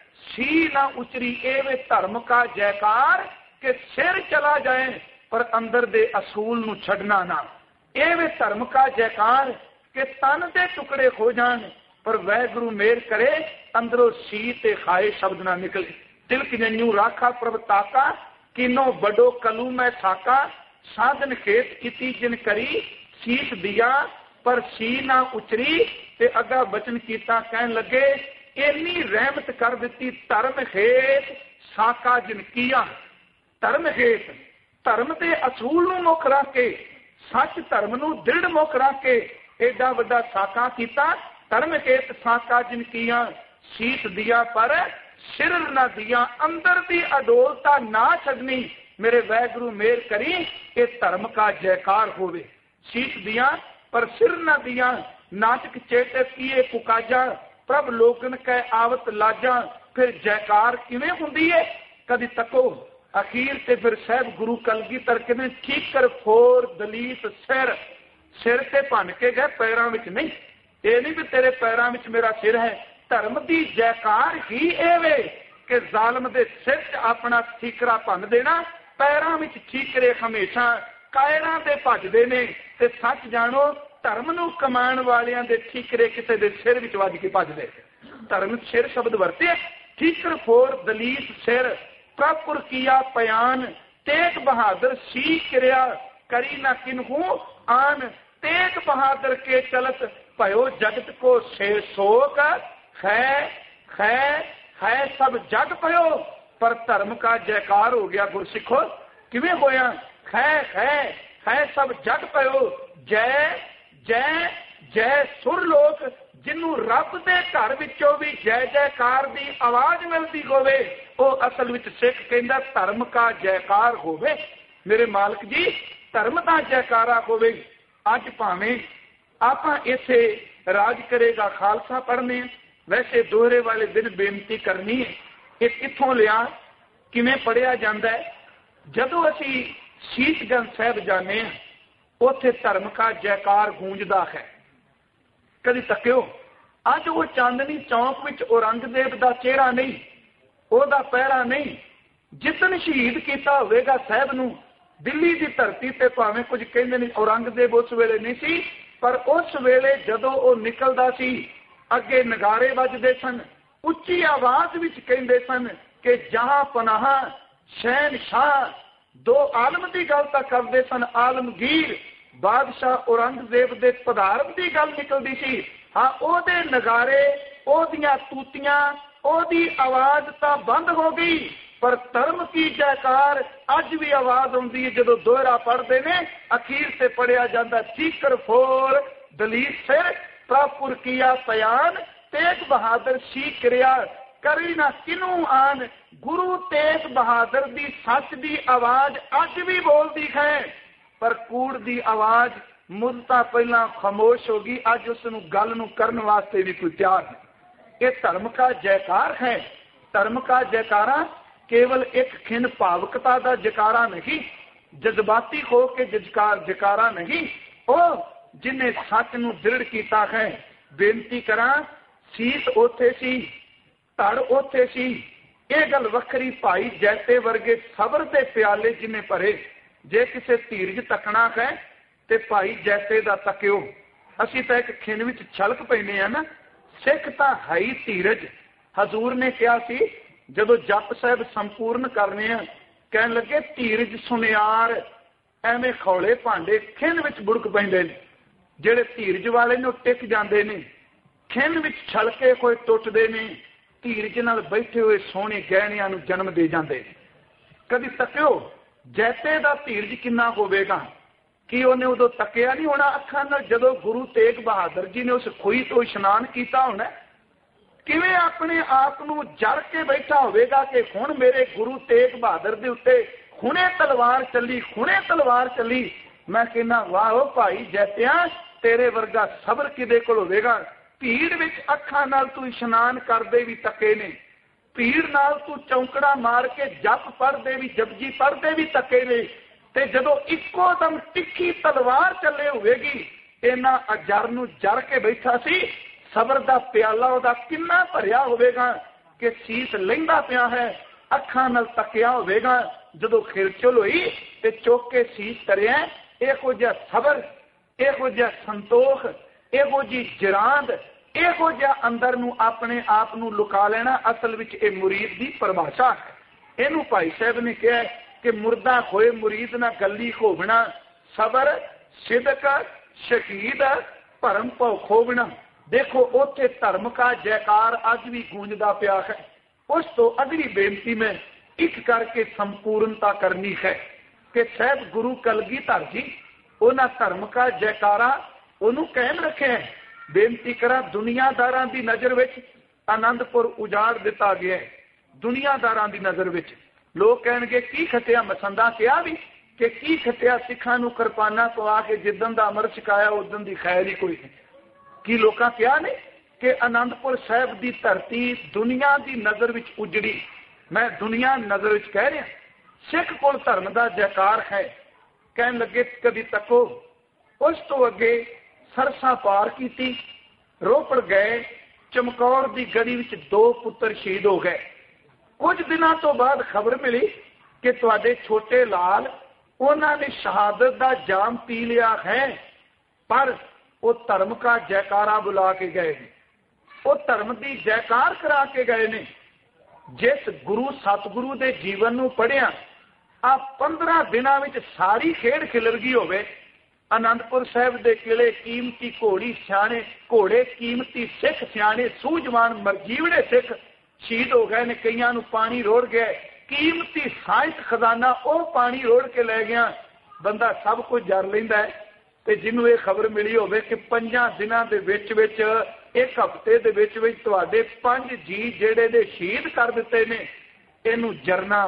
सी ना उचरी। एवे धर्म का जयकार के सिर चला जाए पर अंदर दे असूल नू छड़ना ना। एवे धर्म का जयकार के तन दे टुकड़े हो जान पर वैगुरु मेहर करे अंदरों सी ते खाए शब्द ना निकले। तिलक जन्यू राखा प्रभ ताका किनो बड़ो कलू मैं थाका। साधन खेत इति जिन करी शीश दिया पर सी ना उचरी। ते अगा बचन कीता कहन लगे इन्नी रहमत कर दी धर्म खेत साका जिन किया। धर्म खेत धर्म के असूल नू मुख रख के सच धर्म नू दृढ़ मुख रख के एडा वड्डा साका कीता। धर्म खेत साका जिन किया शीश दिया पर सिर ना दिया। अंदर दी अडोलता ना छड़नी मेरे वैगुरु मेहर करी ये धर्म का जयकार होवे। शीश दिया पर सिर ना दिया। नाटक चेतक किए कुकाजा प्रभ लोकन कै आवत लाजा। फिर जयकार किवें हुंदी है? कदी तको अखीर ते फिर साहब गुरु कलगीधर कहते ठीकर फोर दलीत सिर। सिर ते भन के गए पैरों में नहीं। ये नहीं भी तेरे पैरों में मेरा सिर है। धर्म की जयकार ही एवे कि जालम दे सिर च अपना ठीकरा भन देना। पैरों में ठीकरे हमेशा कायरां दे भजदे ने ते सच जानो धर्म नू कमाण वालियां दे ठीकरे किसी दे सिर विच वज के भजदे। धर्म सिर शब्द वरते ठीकर फोर दलीत सिर। प्रपुर किया पयान तेग बहादुर सी क्रिया करी ना किन्हू आन। तेग बहादुर के चलत भयो जगत को से शोक है है है सब जग भयो पर धर्म का जयकार हो गया। गुरसिखो किवें होया? है है है सब जग भयो जय जय जय सुर लोक जिन्नू रब दे घर विचों भी जय जयकार दी आवाज मिलती होवे वो असल विच सिख कहंदा धर्म का जयकार होवे। मेरे मालक जी धर्म का जयकारा होवे। अज भावें आपां इसे राज करेगा खालसा पढ़ने वैसे दोहरे वाले दिन बेनती करनी है ये कित्थों लिया किवें पढ़िया जांदा है? जदों असीं शीशगंज साहब जाने उत्थे धर्म का जयकार गूंजदा है। कदी तक्यो अज वो चांदनी चौक विच औरंगजेब दा चेहरा नहीं ओदा पहरा नहीं। जितन शहीद किया होवेगा साहब नू दिल्ली की धरती ते भावें कुछ कहंदे नहीं औरंगजेब उस वेले नहीं सी पर उस वेले जदों वो निकलदा सी अगे नगारे वजदे सन। उच्ची आवाज विच कहंदे सन कि जहां पनाह शहनशाह। दो आलम की गल तां करदे सन आलमगीर बादशाह औरंगजेब दे पधारन की गल निकलदी सी। हाँ ओदे नगारे ओदियां तूतियां ओदी आवाज तां बंद हो गई पर धर्म की जयकार अज भी आवाज आउंदी है। जदों दोहरा पढ़ते ने अखीर से पढ़िया जाता ठीकर फोर दलीत सिर प्रपुर किया पयान तेग बहादुर सी क्रिया करी ना किनू आन। गुरु तेग बहादुर दी सच दी आवाज अज भी बोलती है पर कूड़ दी आवाज मुद्दा पहला खामोश हो गई। अज उस गल नू करन वास्ते भी कोई तैयार नहीं। ये धर्म का जयकार है। धर्म का जयकारा केवल एक खिन भावकता का जयकारा नहीं जज्बाती हो के जजकार जयकारा नहीं ओ जिन्हें सच नू दृढ़ किया है। बेनती करा शीश ओथे सी धड़ ओथे सी। ये गल वखरी भाई जैते वर्गे सबर के प्याले जिन्हें भरे जे किसे धीरज तकना है ते भाई जैते दा तकियो। असी तो एक खिन विच छलक पैने आ ना। सिख तां है ही धीरज। हजूर ने कहा सी जदों जप साहब संपूर्ण करने कहन लगे धीरज सुनियार एवें खौले भांडे खिन विच बुड़क पैंदे ने। जेड़े धीरज वाले ने टिक जांदे ने खिन विच छलके कोई टुटदे ने। धीरज नाल बैठे हुए सोहणे गहणियां नूं जन्म दे जांदे ने। कदी तकियो जैते दा धीरज किन्ना होवेगा कि उन्हें उदों तकिया नहीं होना अखां नाल जदों गुरु तेग बहादुर जी ने उस खुई तो इशनान किया होना। किवें अपने आप नूं जर के बैठा होवेगा कि हुण मेरे गुरु तेग बहादुर दे उत्ते हुणे तलवार चली हुणे तलवार चली। मैं कहना वाह ओ भाई जैतिया तेरे वर्गा सबर किदे कोल होवेगा। भीड़ विच अखां नाल तू इशनान करदे भी तके ने। भीड़ नाल तू चौंकड़ा मार के जप पढ़दे भी जपजी पढ़दे भी तके ने। ਤੇ ਜਦੋਂ ਇੱਕੋ ਦਮ ਤਿੱਖੀ ਤਲਵਾਰ ਚੱਲੇ ਹੋਵੇਗੀ, ਇਹਨਾਂ ਅਜਰ ਨੂੰ ਜਰ ਕੇ ਬੈਠਾ ਸੀ, ਸਬਰ ਦਾ ਪਿਆਲਾ ਉਹਦਾ ਕਿੰਨਾ ਭਰਿਆ ਹੋਵੇਗਾ ਕਿ ਸੀਸ ਲੈਂਦਾ ਪਿਆ ਹੈ, ਅੱਖਾਂ ਨਾਲ ਤੱਕਿਆ ਹੋਵੇਗਾ। ਜਦੋਂ ਖਿਲਚਲ ਹੋਈ ਤੇ ਚੁੱਕ ਕੇ ਸੀਸ ਕਰਿਆ, ਇਹੋ ਜਿਹਾ ਸਬਰ, ਇਹੋ ਜਿਹਾ ਸੰਤੋਖ, ਇਹੋ ਜਿਹੀ ਜਰਾਂਦ, ਇਹੋ ਜਿਹਾ ਅੰਦਰ ਨੂੰ ਆਪਣੇ ਆਪ ਨੂੰ ਲੁਕਾ ਲੈਣਾ, ਅਸਲ ਵਿੱਚ ਇਹ ਮੁਰੀਦ ਦੀ ਪਰਿਭਾਸ਼ਾ ਹੈ। ਇਹਨੂੰ ਭਾਈ ਸਾਹਿਬ ਨੇ ਕਿਹਾ ਕਿ ਮੁਰਦਾ ਹੋਏ ਮੁਰੀਦ ਨਾ ਗੱਲੀ ਖੋਵਣਾ, ਸਬਰ, ਸਿਦਕ, ਸ਼ਹੀਦ, ਭਰਮ ਭਉ ਖੋਵਣਾ। ਦੇਖੋ ਉੱਥੇ ਧਰਮ ਕਾ ਜੈਕਾਰ ਅੱਜ ਵੀ ਗੂੰਜਦਾ ਪਿਆ ਹੈ। ਉਸ ਤੋਂ ਅਗਲੀ ਬੇਨਤੀ ਮੈਂ ਇੱਕ ਕਰਕੇ ਸੰਪੂਰਨਤਾ ਕਰਨੀ ਹੈ ਕਿ ਸਾਹਿਬ ਗੁਰੂ ਕਲਗੀਧਰ ਜੀ ਉਹਨਾਂ ਧਰਮ ਕਾ ਜੈਕਾਰਾ ਉਹਨੂੰ ਕਾਇਮ ਰੱਖਿਆ। ਬੇਨਤੀ ਕਰਾਂ, ਦੁਨੀਆਦਾਰਾਂ ਦੀ ਨਜ਼ਰ ਵਿੱਚ ਆਨੰਦਪੁਰ ਉਜਾੜ ਦਿੱਤਾ ਗਿਆ ਹੈ। ਦੁਨੀਆਦਾਰਾਂ ਦੀ ਨਜ਼ਰ ਵਿੱਚ ਲੋਕ ਕਹਿਣਗੇ ਕੀ ਖੱਟਿਆ, ਮਸੰਦਾ ਕਿਹਾ ਵੀ ਕਿ ਕੀ ਖੱਟਿਆ ਸਿੱਖਾਂ ਨੂੰ ਕਿਰਪਾਨਾਂ ਪਵਾ ਕੇ ਜਿੱਦਣ ਦਾ ਅਮਰ ਛਕਾਇਆ ਉਦੋਂ ਦੀ ਖੈਰ ਹੀ ਕੋਈ ਨਹੀਂ। ਕੀ ਲੋਕਾਂ ਕਿਹਾ ਨੇ ਕਿ ਆਨੰਦਪੁਰ ਸਾਹਿਬ ਦੀ ਧਰਤੀ ਦੁਨੀਆ ਦੀ ਨਜ਼ਰ ਵਿੱਚ ਉਜੜੀ। ਮੈਂ ਦੁਨੀਆ ਨਜ਼ਰ ਵਿੱਚ ਕਹਿ ਰਿਹਾ, ਸਿੱਖ ਕੋਲ ਧਰਮ ਦਾ ਜੈਕਾਰ ਹੈ। ਕਹਿਣ ਲੱਗੇ ਕਦੀ ਤੱਕੋ, ਉਸ ਤੋਂ ਅੱਗੇ ਸਰਸਾ ਪਾਰ ਕੀਤੀ, ਰੋਪੜ ਗਏ, ਚਮਕੌਰ ਦੀ ਗੜੀ ਵਿੱਚ ਦੋ ਪੁੱਤਰ ਸ਼ਹੀਦ ਹੋ ਗਏ। ਕੁਝ ਦਿਨਾਂ ਤੋਂ ਬਾਅਦ ਖਬਰ ਮਿਲੀ ਕਿ ਤੁਹਾਡੇ ਛੋਟੇ ਲਾਲ ਉਹਨਾਂ ਨੇ ਸ਼ਹਾਦਤ ਦਾ ਜਾਮ ਪੀ ਲਿਆ ਹੈ, ਪਰ ਉਹ ਧਰਮ ਕਾ ਜੈਕਾਰਾ ਬੁਲਾ ਕੇ ਗਏ ਨੇ, ਉਹ ਧਰਮ ਦੀ ਜੈਕਾਰ ਕਰਾ ਕੇ ਗਏ ਨੇ। ਜਿਸ ਗੁਰੂ ਸਤਿਗੁਰੂ ਦੇ ਜੀਵਨ ਨੂੰ ਪੜ੍ਹਿਆ, ਆ ਪੰਦਰਾਂ ਦਿਨਾਂ ਵਿੱਚ ਸਾਰੀ ਖੇਡ ਖਿਲਰ ਗਈ ਹੋਵੇ। ਆਨੰਦਪੁਰ ਸਾਹਿਬ ਦੇ ਕਿਲੇ ਕੀਮਤੀ ਘੋੜੀ ਸਿਆਣੇ ਘੋੜੇ, ਕੀਮਤੀ ਸਿੱਖ ਸਿਆਣੇ ਸੂਝਵਾਨ ਮਰਜੀਵੜੇ ਸਿੱਖ ਸ਼ਹੀਦ ਹੋ ਗਏ ਨੇ। ਕਈਆਂ ਨੂੰ ਪਾਣੀ ਰੋੜ ਗਿਆ, ਕੀਮਤੀ ਸਾਹਿਤ ਖਜ਼ਾਨਾ ਉਹ ਪਾਣੀ ਰੋੜ ਕੇ ਲੈ ਗਿਆ। ਬੰਦਾ ਸਭ ਕੁਝ ਜਰ ਲੈਂਦਾ ਹੈ, ਤੇ ਜਿਹਨੂੰ ਇਹ ਖਬਰ ਮਿਲੀ ਹੋਵੇ ਕਿ ਪੰਜਾਂ ਦਿਨਾਂ ਦੇ ਵਿੱਚ ਵਿੱਚ, ਇੱਕ ਹਫ਼ਤੇ ਦੇ ਵਿੱਚ ਵਿੱਚ ਤੁਹਾਡੇ ਪੰਜ ਜੀ ਜਿਹੜੇ ਨੇ ਸ਼ਹੀਦ ਕਰ ਦਿੱਤੇ ਨੇ, ਇਹਨੂੰ ਜਰਨਾ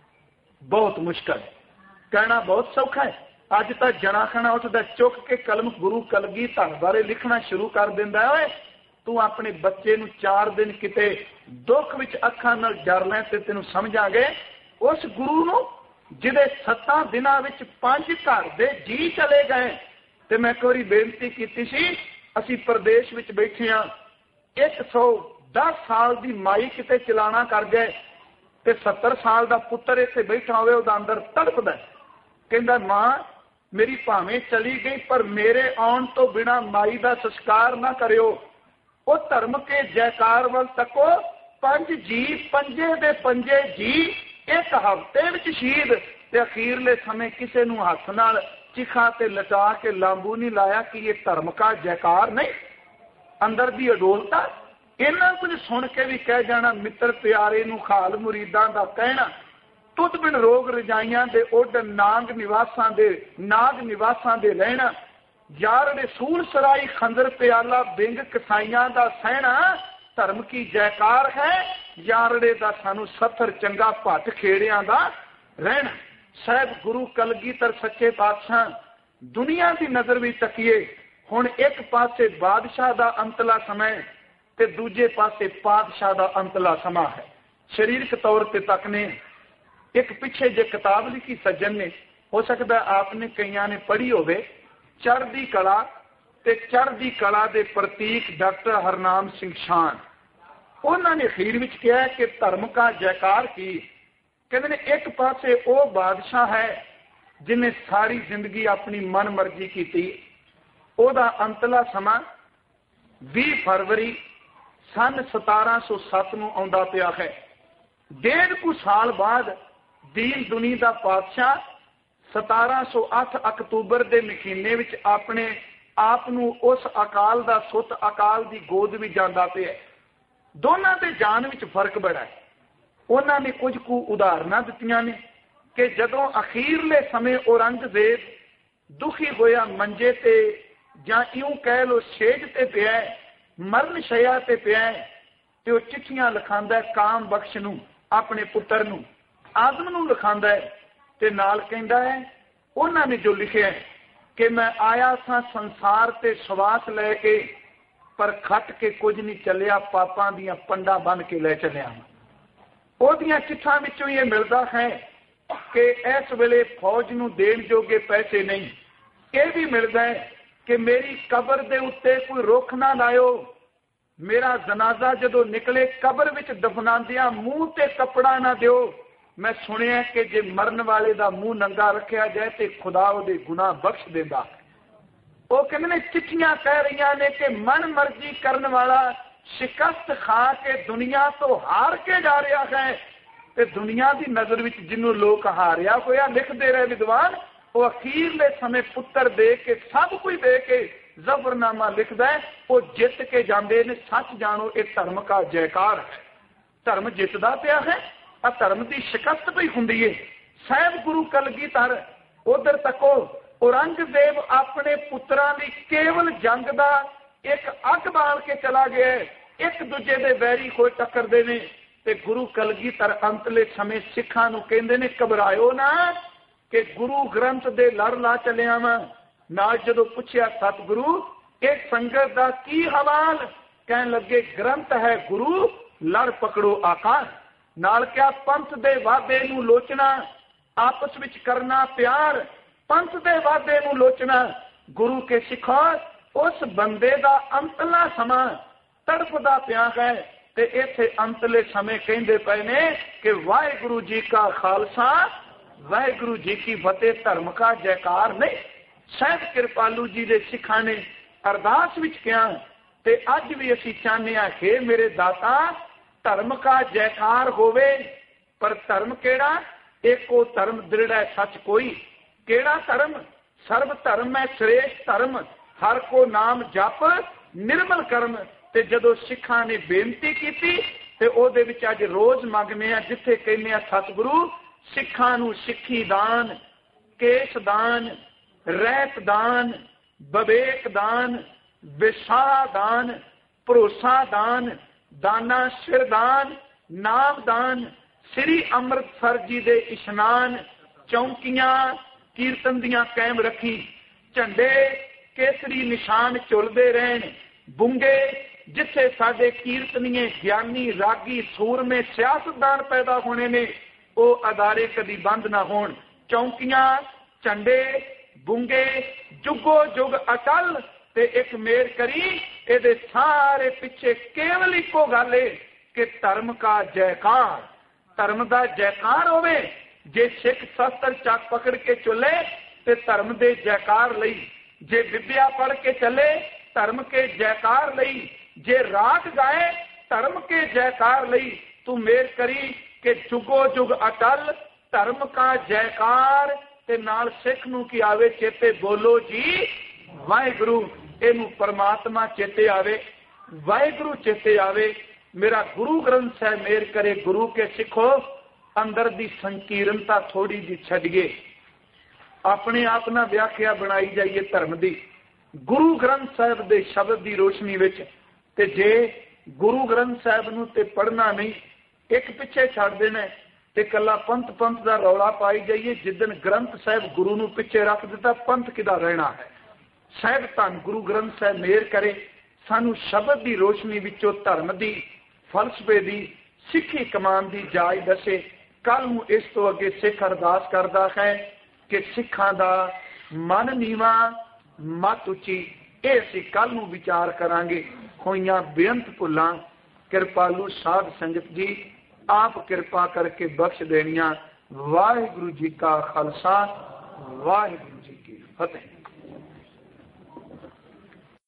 ਬਹੁਤ ਮੁਸ਼ਕਲ ਹੈ। ਕਹਿਣਾ ਬਹੁਤ ਸੌਖਾ ਹੈ। ਅੱਜ ਤਾਂ ਜਣਾ ਖਣਾ ਉੱਠਦਾ, ਚੁੱਕ ਕੇ ਕਲਮ ਗੁਰੂ ਕਲਗੀਧਰ ਬਾਰੇ ਲਿਖਣਾ ਸ਼ੁਰੂ ਕਰ ਦਿੰਦਾ। ਓਏ ਤੂੰ ਆਪਣੇ ਬੱਚੇ ਨੂੰ ਚਾਰ ਦਿਨ ਕਿਤੇ ਦੁੱਖ ਵਿੱਚ ਅੱਖਾਂ ਨਾਲ ਜਰ ਲੈ ਤੇ ਤੈਨੂੰ ਸਮਝਾਂਗੇ ਉਸ ਗੁਰੂ ਨੂੰ ਜਿਹਦੇ ਸੱਤਾਂ ਦਿਨਾਂ ਵਿੱਚ ਪੰਜ ਘਰ ਦੇ ਜੀ ਚਲੇ ਗਏ। ਤੇ ਮੈਂ ਇੱਕ ਵਾਰੀ ਬੇਨਤੀ ਕੀਤੀ ਸੀ, ਅਸੀਂ ਪ੍ਰਦੇਸ਼ ਵਿੱਚ ਬੈਠੇ ਹਾਂ, ਇੱਕ ਸੌ ਦਸ ਸਾਲ ਦੀ ਮਾਈ ਕਿਤੇ ਚਲਾਣਾ ਕਰ ਗਏ ਤੇ ਸੱਤਰ ਸਾਲ ਦਾ ਪੁੱਤਰ ਇੱਥੇ ਬੈਠਾ ਹੋਵੇ, ਉਹਦਾ ਅੰਦਰ ਤੜਪਦਾ, ਕਹਿੰਦਾ ਮਾਂ ਮੇਰੀ ਭਾਵੇਂ ਚਲੀ ਗਈ ਪਰ ਮੇਰੇ ਆਉਣ ਤੋਂ ਬਿਨਾਂ ਮਾਈ ਦਾ ਸੰਸਕਾਰ ਨਾ ਕਰਿਓ। ਉਹ ਧਰਮ ਕੇ ਜੈਕਾਰ ਵੱਲ ਤੱਕੋ, ਪੰਜ ਜੀ ਪੰਜੇ ਦੇ ਪੰਜੇ ਜੀ ਇੱਕ ਹਫ਼ਤੇ ਵਿੱਚ ਸ਼ਹੀਦ, ਤੇ ਅਖੀਰਲੇ ਸਮੇਂ ਕਿਸੇ ਨੂੰ ਹੱਥ ਨਾਲ ਚਿਖਾ ਤੇ ਲਟਾ ਕੇ ਲਾਂਬੂ ਨਹੀਂ ਲਾਇਆ ਕਿ ਇਹ ਧਰਮ ਕਾ ਜੈਕਾਰ ਨਹੀਂ। ਅੰਦਰ ਦੀ ਅਡੋਲਤਾ। ਇਹਨਾਂ ਕੁਝ ਸੁਣ ਕੇ ਵੀ ਕਹਿ ਜਾਣਾ ਮਿੱਤਰ ਪਿਆਰੇ ਨੂੰ ਖਾਲ ਮੁਰੀਦਾਂ ਦਾ ਕਹਿਣਾ, ਤੁਧ ਬਿਨ ਰੋਗ ਰਜਾਈਆਂ ਦੇ ਉੱਡ ਨਾਗ ਨਿਵਾਸਾਂ ਦੇ ਨਾਗ ਨਿਵਾਸਾਂ ਦੇ ਰਹਿਣਾ, ਯਾਰ ਰਸੂਲ ਸਰਾਈ ਖੰਦਰ ਪਿਆਲਾ ਬਿੰਗ ਕਸਾਈਆਂ ਦਾ ਸਹਿਣਾ, ਧਰਮ ਕੀ ਜੈਕਾਰ ਹੈ ਯਾਰੜੇ ਦਾ ਸਾਨੂੰ ਸੱਥਰ ਚੰਗਾ ਭੱਟ ਖੇੜਿਆਂ ਦਾ ਰਹਿਣਾ। ਸਾਹਿਬ ਗੁਰੂ ਕਲਗੀਧਰ ਸੱਚੇ ਪਾਤਸ਼ਾਹ ਦੁਨੀਆ ਦੀ ਨਜ਼ਰ ਵੀ ਤੱਕੀਏ, ਹੁਣ ਇੱਕ ਪਾਸੇ ਬਾਦਸ਼ਾਹ ਦਾ ਅੰਤਲਾ ਸਮਾਂ ਤੇ ਦੂਜੇ ਪਾਸੇ ਪਾਤਸ਼ਾਹ ਦਾ ਅੰਤਲਾ ਸਮਾਂ ਹੈ। ਸਰੀਰਕ ਤੌਰ ਤੇ ਤੱਕਨੇ ਇੱਕ ਪਿੱਛੇ ਜੇ ਕਿਤਾਬ ਲਿਖੀ ਸੱਜਣ ਨੇ, ਹੋ ਸਕਦਾ ਆਪਨੇ ਕਈਆਂ ਨੇ ਪੜ੍ਹੀ ਹੋਵੇ, ਚੜ੍ਹਦੀ ਕਲਾ ਤੇ ਚੜ੍ਹਦੀ ਕਲਾ ਦੇ ਪ੍ਰਤੀਕ ਡਾਕਟਰ ਹਰਨਾਮ ਸਿੰਘ ਸ਼ਾਨ। ਉਹਨਾਂ ਨੇ ਅਖੀਰ ਵਿੱਚ ਕਿਹਾ ਕਿ ਧਰਮ ਕਾ ਜੈਕਾਰ ਕੀ, ਕਹਿੰਦੇ ਨੇ ਇੱਕ ਪਾਸੇ ਉਹ ਬਾਦਸ਼ਾਹ ਹੈ ਜਿਹਨੇ ਸਾਰੀ ਜ਼ਿੰਦਗੀ ਆਪਣੀ ਮਨ ਮਰਜ਼ੀ ਕੀਤੀ, ਉਹਦਾ ਅੰਤਲਾ ਸਮਾਂ ਵੀਹ ਫਰਵਰੀ ਸੰਨ ਸਤਾਰਾਂ ਸੌ ਸੱਤ ਨੂੰ ਆਉਂਦਾ ਪਿਆ ਹੈ। ਡੇਢ ਕੁ ਸਾਲ ਬਾਅਦ ਦੀਨ ਦੁਨੀ ਦਾ ਪਾਤਸ਼ਾਹ ਸਤਾਰਾਂ ਸੌ ਅੱਠ ਅਕਤੂਬਰ ਦੇ ਮਹੀਨੇ ਵਿੱਚ ਆਪਣੇ ਆਪ ਨੂੰ ਉਸ ਅਕਾਲ ਦਾ ਸੁੱਤ ਅਕਾਲ ਦੀ ਗੋਦ ਵਿੱਚ ਜਾਂਦਾ ਪਿਆ। ਦੋਨਾਂ ਦੇ ਜਾਨ ਵਿੱਚ ਫਰਕ ਬੜਾ ਹੈ। ਉਹਨਾਂ ਨੇ ਕੁਝ ਕੁ ਉਦਾਹਰਨਾਂ ਦਿੱਤੀਆਂ ਨੇ ਕਿ ਜਦੋਂ ਅਖੀਰਲੇ ਸਮੇਂ ਔਰੰਗਜ਼ੇਬ ਦੁਖੀ ਹੋਇਆ ਮੰਜੇ ਤੇ ਜਾਂ ਇਉਂ ਕਹਿ ਲੋ ਸੇਜ ਤੇ ਪਿਆ, ਮਰਨ ਸ਼ਈਆ ਤੇ ਪਿਆ, ਤੇ ਉਹ ਚਿੱਠੀਆਂ ਲਿਖਾਂਦਾ ਕਾਮ ਬਖਸ਼ ਨੂੰ, ਆਪਣੇ ਪੁੱਤਰ ਨੂੰ, ਆਦਮ ਨੂੰ ਲਿਖਾਂਦਾ ਹੈ, ਤੇ ਨਾਲ ਕਹਿੰਦਾ ਹੈ ਉਹਨਾਂ ਨੇ ਜੋ ਲਿਖਿਆ ਕਿ ਮੈਂ ਆਇਆ ਸਾਂ ਸੰਸਾਰ ਤੇ ਸਵਾਸ ਲੈ ਕੇ, ਪਰ ਖੱਟ ਕੇ ਕੁਝ ਨਹੀਂ ਚੱਲਿਆ, ਪਾਪਾਂ ਦੀਆਂ ਪੰਡਾਂ ਬੰਨ ਕੇ ਲੈ ਚੱਲਿਆ। ਉਹਦੀਆਂ ਚਿੱਠਾਂ ਵਿੱਚੋਂ ਇਹ ਮਿਲਦਾ ਹੈ कि इस वेले फौज नूं देण जोगे पैसे नहीं। यह भी मिलता है कि मेरी कबर दे उत्ते कोई रुख ना लाओ, मेरा जनाजा जदों निकले कबर विच दफनांदियां मूँह ते कपड़ा ना दिओ। मैं सुनिया कि जे मरन वाले दा मूँह नंगा रखा जाए तो खुदा उहदे गुनाह बख्श देंदा। वो कहते ने चिट्ठियां कह रही ने कि मन मर्जी करने वाला शिकस्त खा के दुनिया तो हार के जा रहा है, ते दुनिया की नजर विच जिन्हों लोग हारिया होया लिखते रहे विद्वान, वो अखीरले समय पुत्र दे के सब कुछ दे के जफरनामा लिखता है, वो जित के जाते ने। सच जानो ये धर्म का जयकार है, धर्म जितदा पिया है, धर्म की शिकस्त भी हुंदी है। साहब गुरु कलगीधर उधर तको औरंगजेब अपने पुत्रां दी केवल जंग दा एक अग बाल के चला गया, एक दूजे दे बैरी होए टक्करदे ने, ते गुरु कलगीधर अंतले समय सिखां नूं कहंदे ने घबराओ ना कि गुरु ग्रंथ दे लड़ ला चलिया वा। नाल जदों पुछया सतगुरु एक संगत दा की हवाल, कहन लगे ग्रंथ है गुरु लड़ पकड़ो आकार। नाल क्या पंथ दे वादे नूं लोचना, आपस विच करना प्यार, पंथ दे वादे नूं लोचना। गुरु के सिखो उस बंदे दा अंतला समा तड़पदा पिया है, ते इत्थे अंतले समय कहंदे पए ने कि वाहिगुरु जी का खालसा वाहिगुरु जी की फतेह, धर्म का जयकार नहीं। साहब कृपालू जी दे सिखां ने अरदास विच कहा, ते अज भी असीं चाहते हैं कि मेरे दाता धर्म का जयकार होवे। पर धर्म केड़ा? एक वो धर्म दृढ़ है सच कोई। केड़ा धर्म? सर्व धर्म है श्रेष्ठ धर्म, हर को नाम जप निर्मल कर्म। ते जदों सिखां ने बेनती की ते ओदे विच अज रोज मंगने आ, जिथे कहने आ सतगुरु सिखां नूं सिक्खी दान, केश दान, रहत दान, विवेक दान, विसाह दान, भरोसा दान, दाना सिर दान, नाम दान, श्री अमृतसर जी दे इशनान, चौंकियां कीर्तन दियां कायम रखी, झंडे केसरी निशान झुलदे रहन, बुंगे जिथे साडे कीर्तनीय ज्ञानी रागी सूरमे सियासतदान पैदा होने ने, वो अदारे कदी बंद ना होण। चौंकियां झंडे बुंगे जुगो जुग अटल, ते एक मेर करी एदे सारे पिछे केवल इको गल है कि धर्म का जयकार, धर्म का जयकार होवे। जे सिख शस्त्र चक पकड़ के चले ते धर्म दे जयकार लई, जे विद्या पढ़ के चले धर्म के जयकार लई, जे राग गाए धर्म के जयकार लई। तू मेर करी कि जुगो जुग अटल धर्म का जयकार, ते नाल सिख नूं की आवे चेते बोलो जी वाहिगुरु। इनू परमात्मा चेते आवे, वाहिगुरु चेते आवे। मेरा गुरु ग्रंथ साहिब मेर करे, गुरु के सिखो अंदर दी संकीर्णता थोड़ी जी छड्डिए, अपने आप ना व्याख्या बनाई जाइए धर्म दी गुरु ग्रंथ साहिब दे शब्द दी रोशनी विच। ते जे गुरु ग्रंथ साहिब नूं ते पढ़ना नहीं, एक पिछे छड्ड देना ते कला पंथ पंथ दा रौला पाई जाइए। जिदन ग्रंथ साहिब गुरु नूं पिछे रख दिता, पंथ किदा रहना है। साहिब धन गुरु ग्रंथ साहिब मेहर करे, सानू शब्द दी रोशनी विचों धर्म दी, फलसफे दी, सिੱਖੀ कमान दी जाच दसे। कल नूं इस तो अगे सिख अरदास करदा है कि सिखां दा मन नीवा मत उची। ये असीं कल नूं विचार करांगे। होइयां बेअंत भुलां कृपालू साध संगत जी आप कृपा करके बख्श देनिया। वाहिगुरु जी का खालसा, वाहिगुरु जी की फतेह।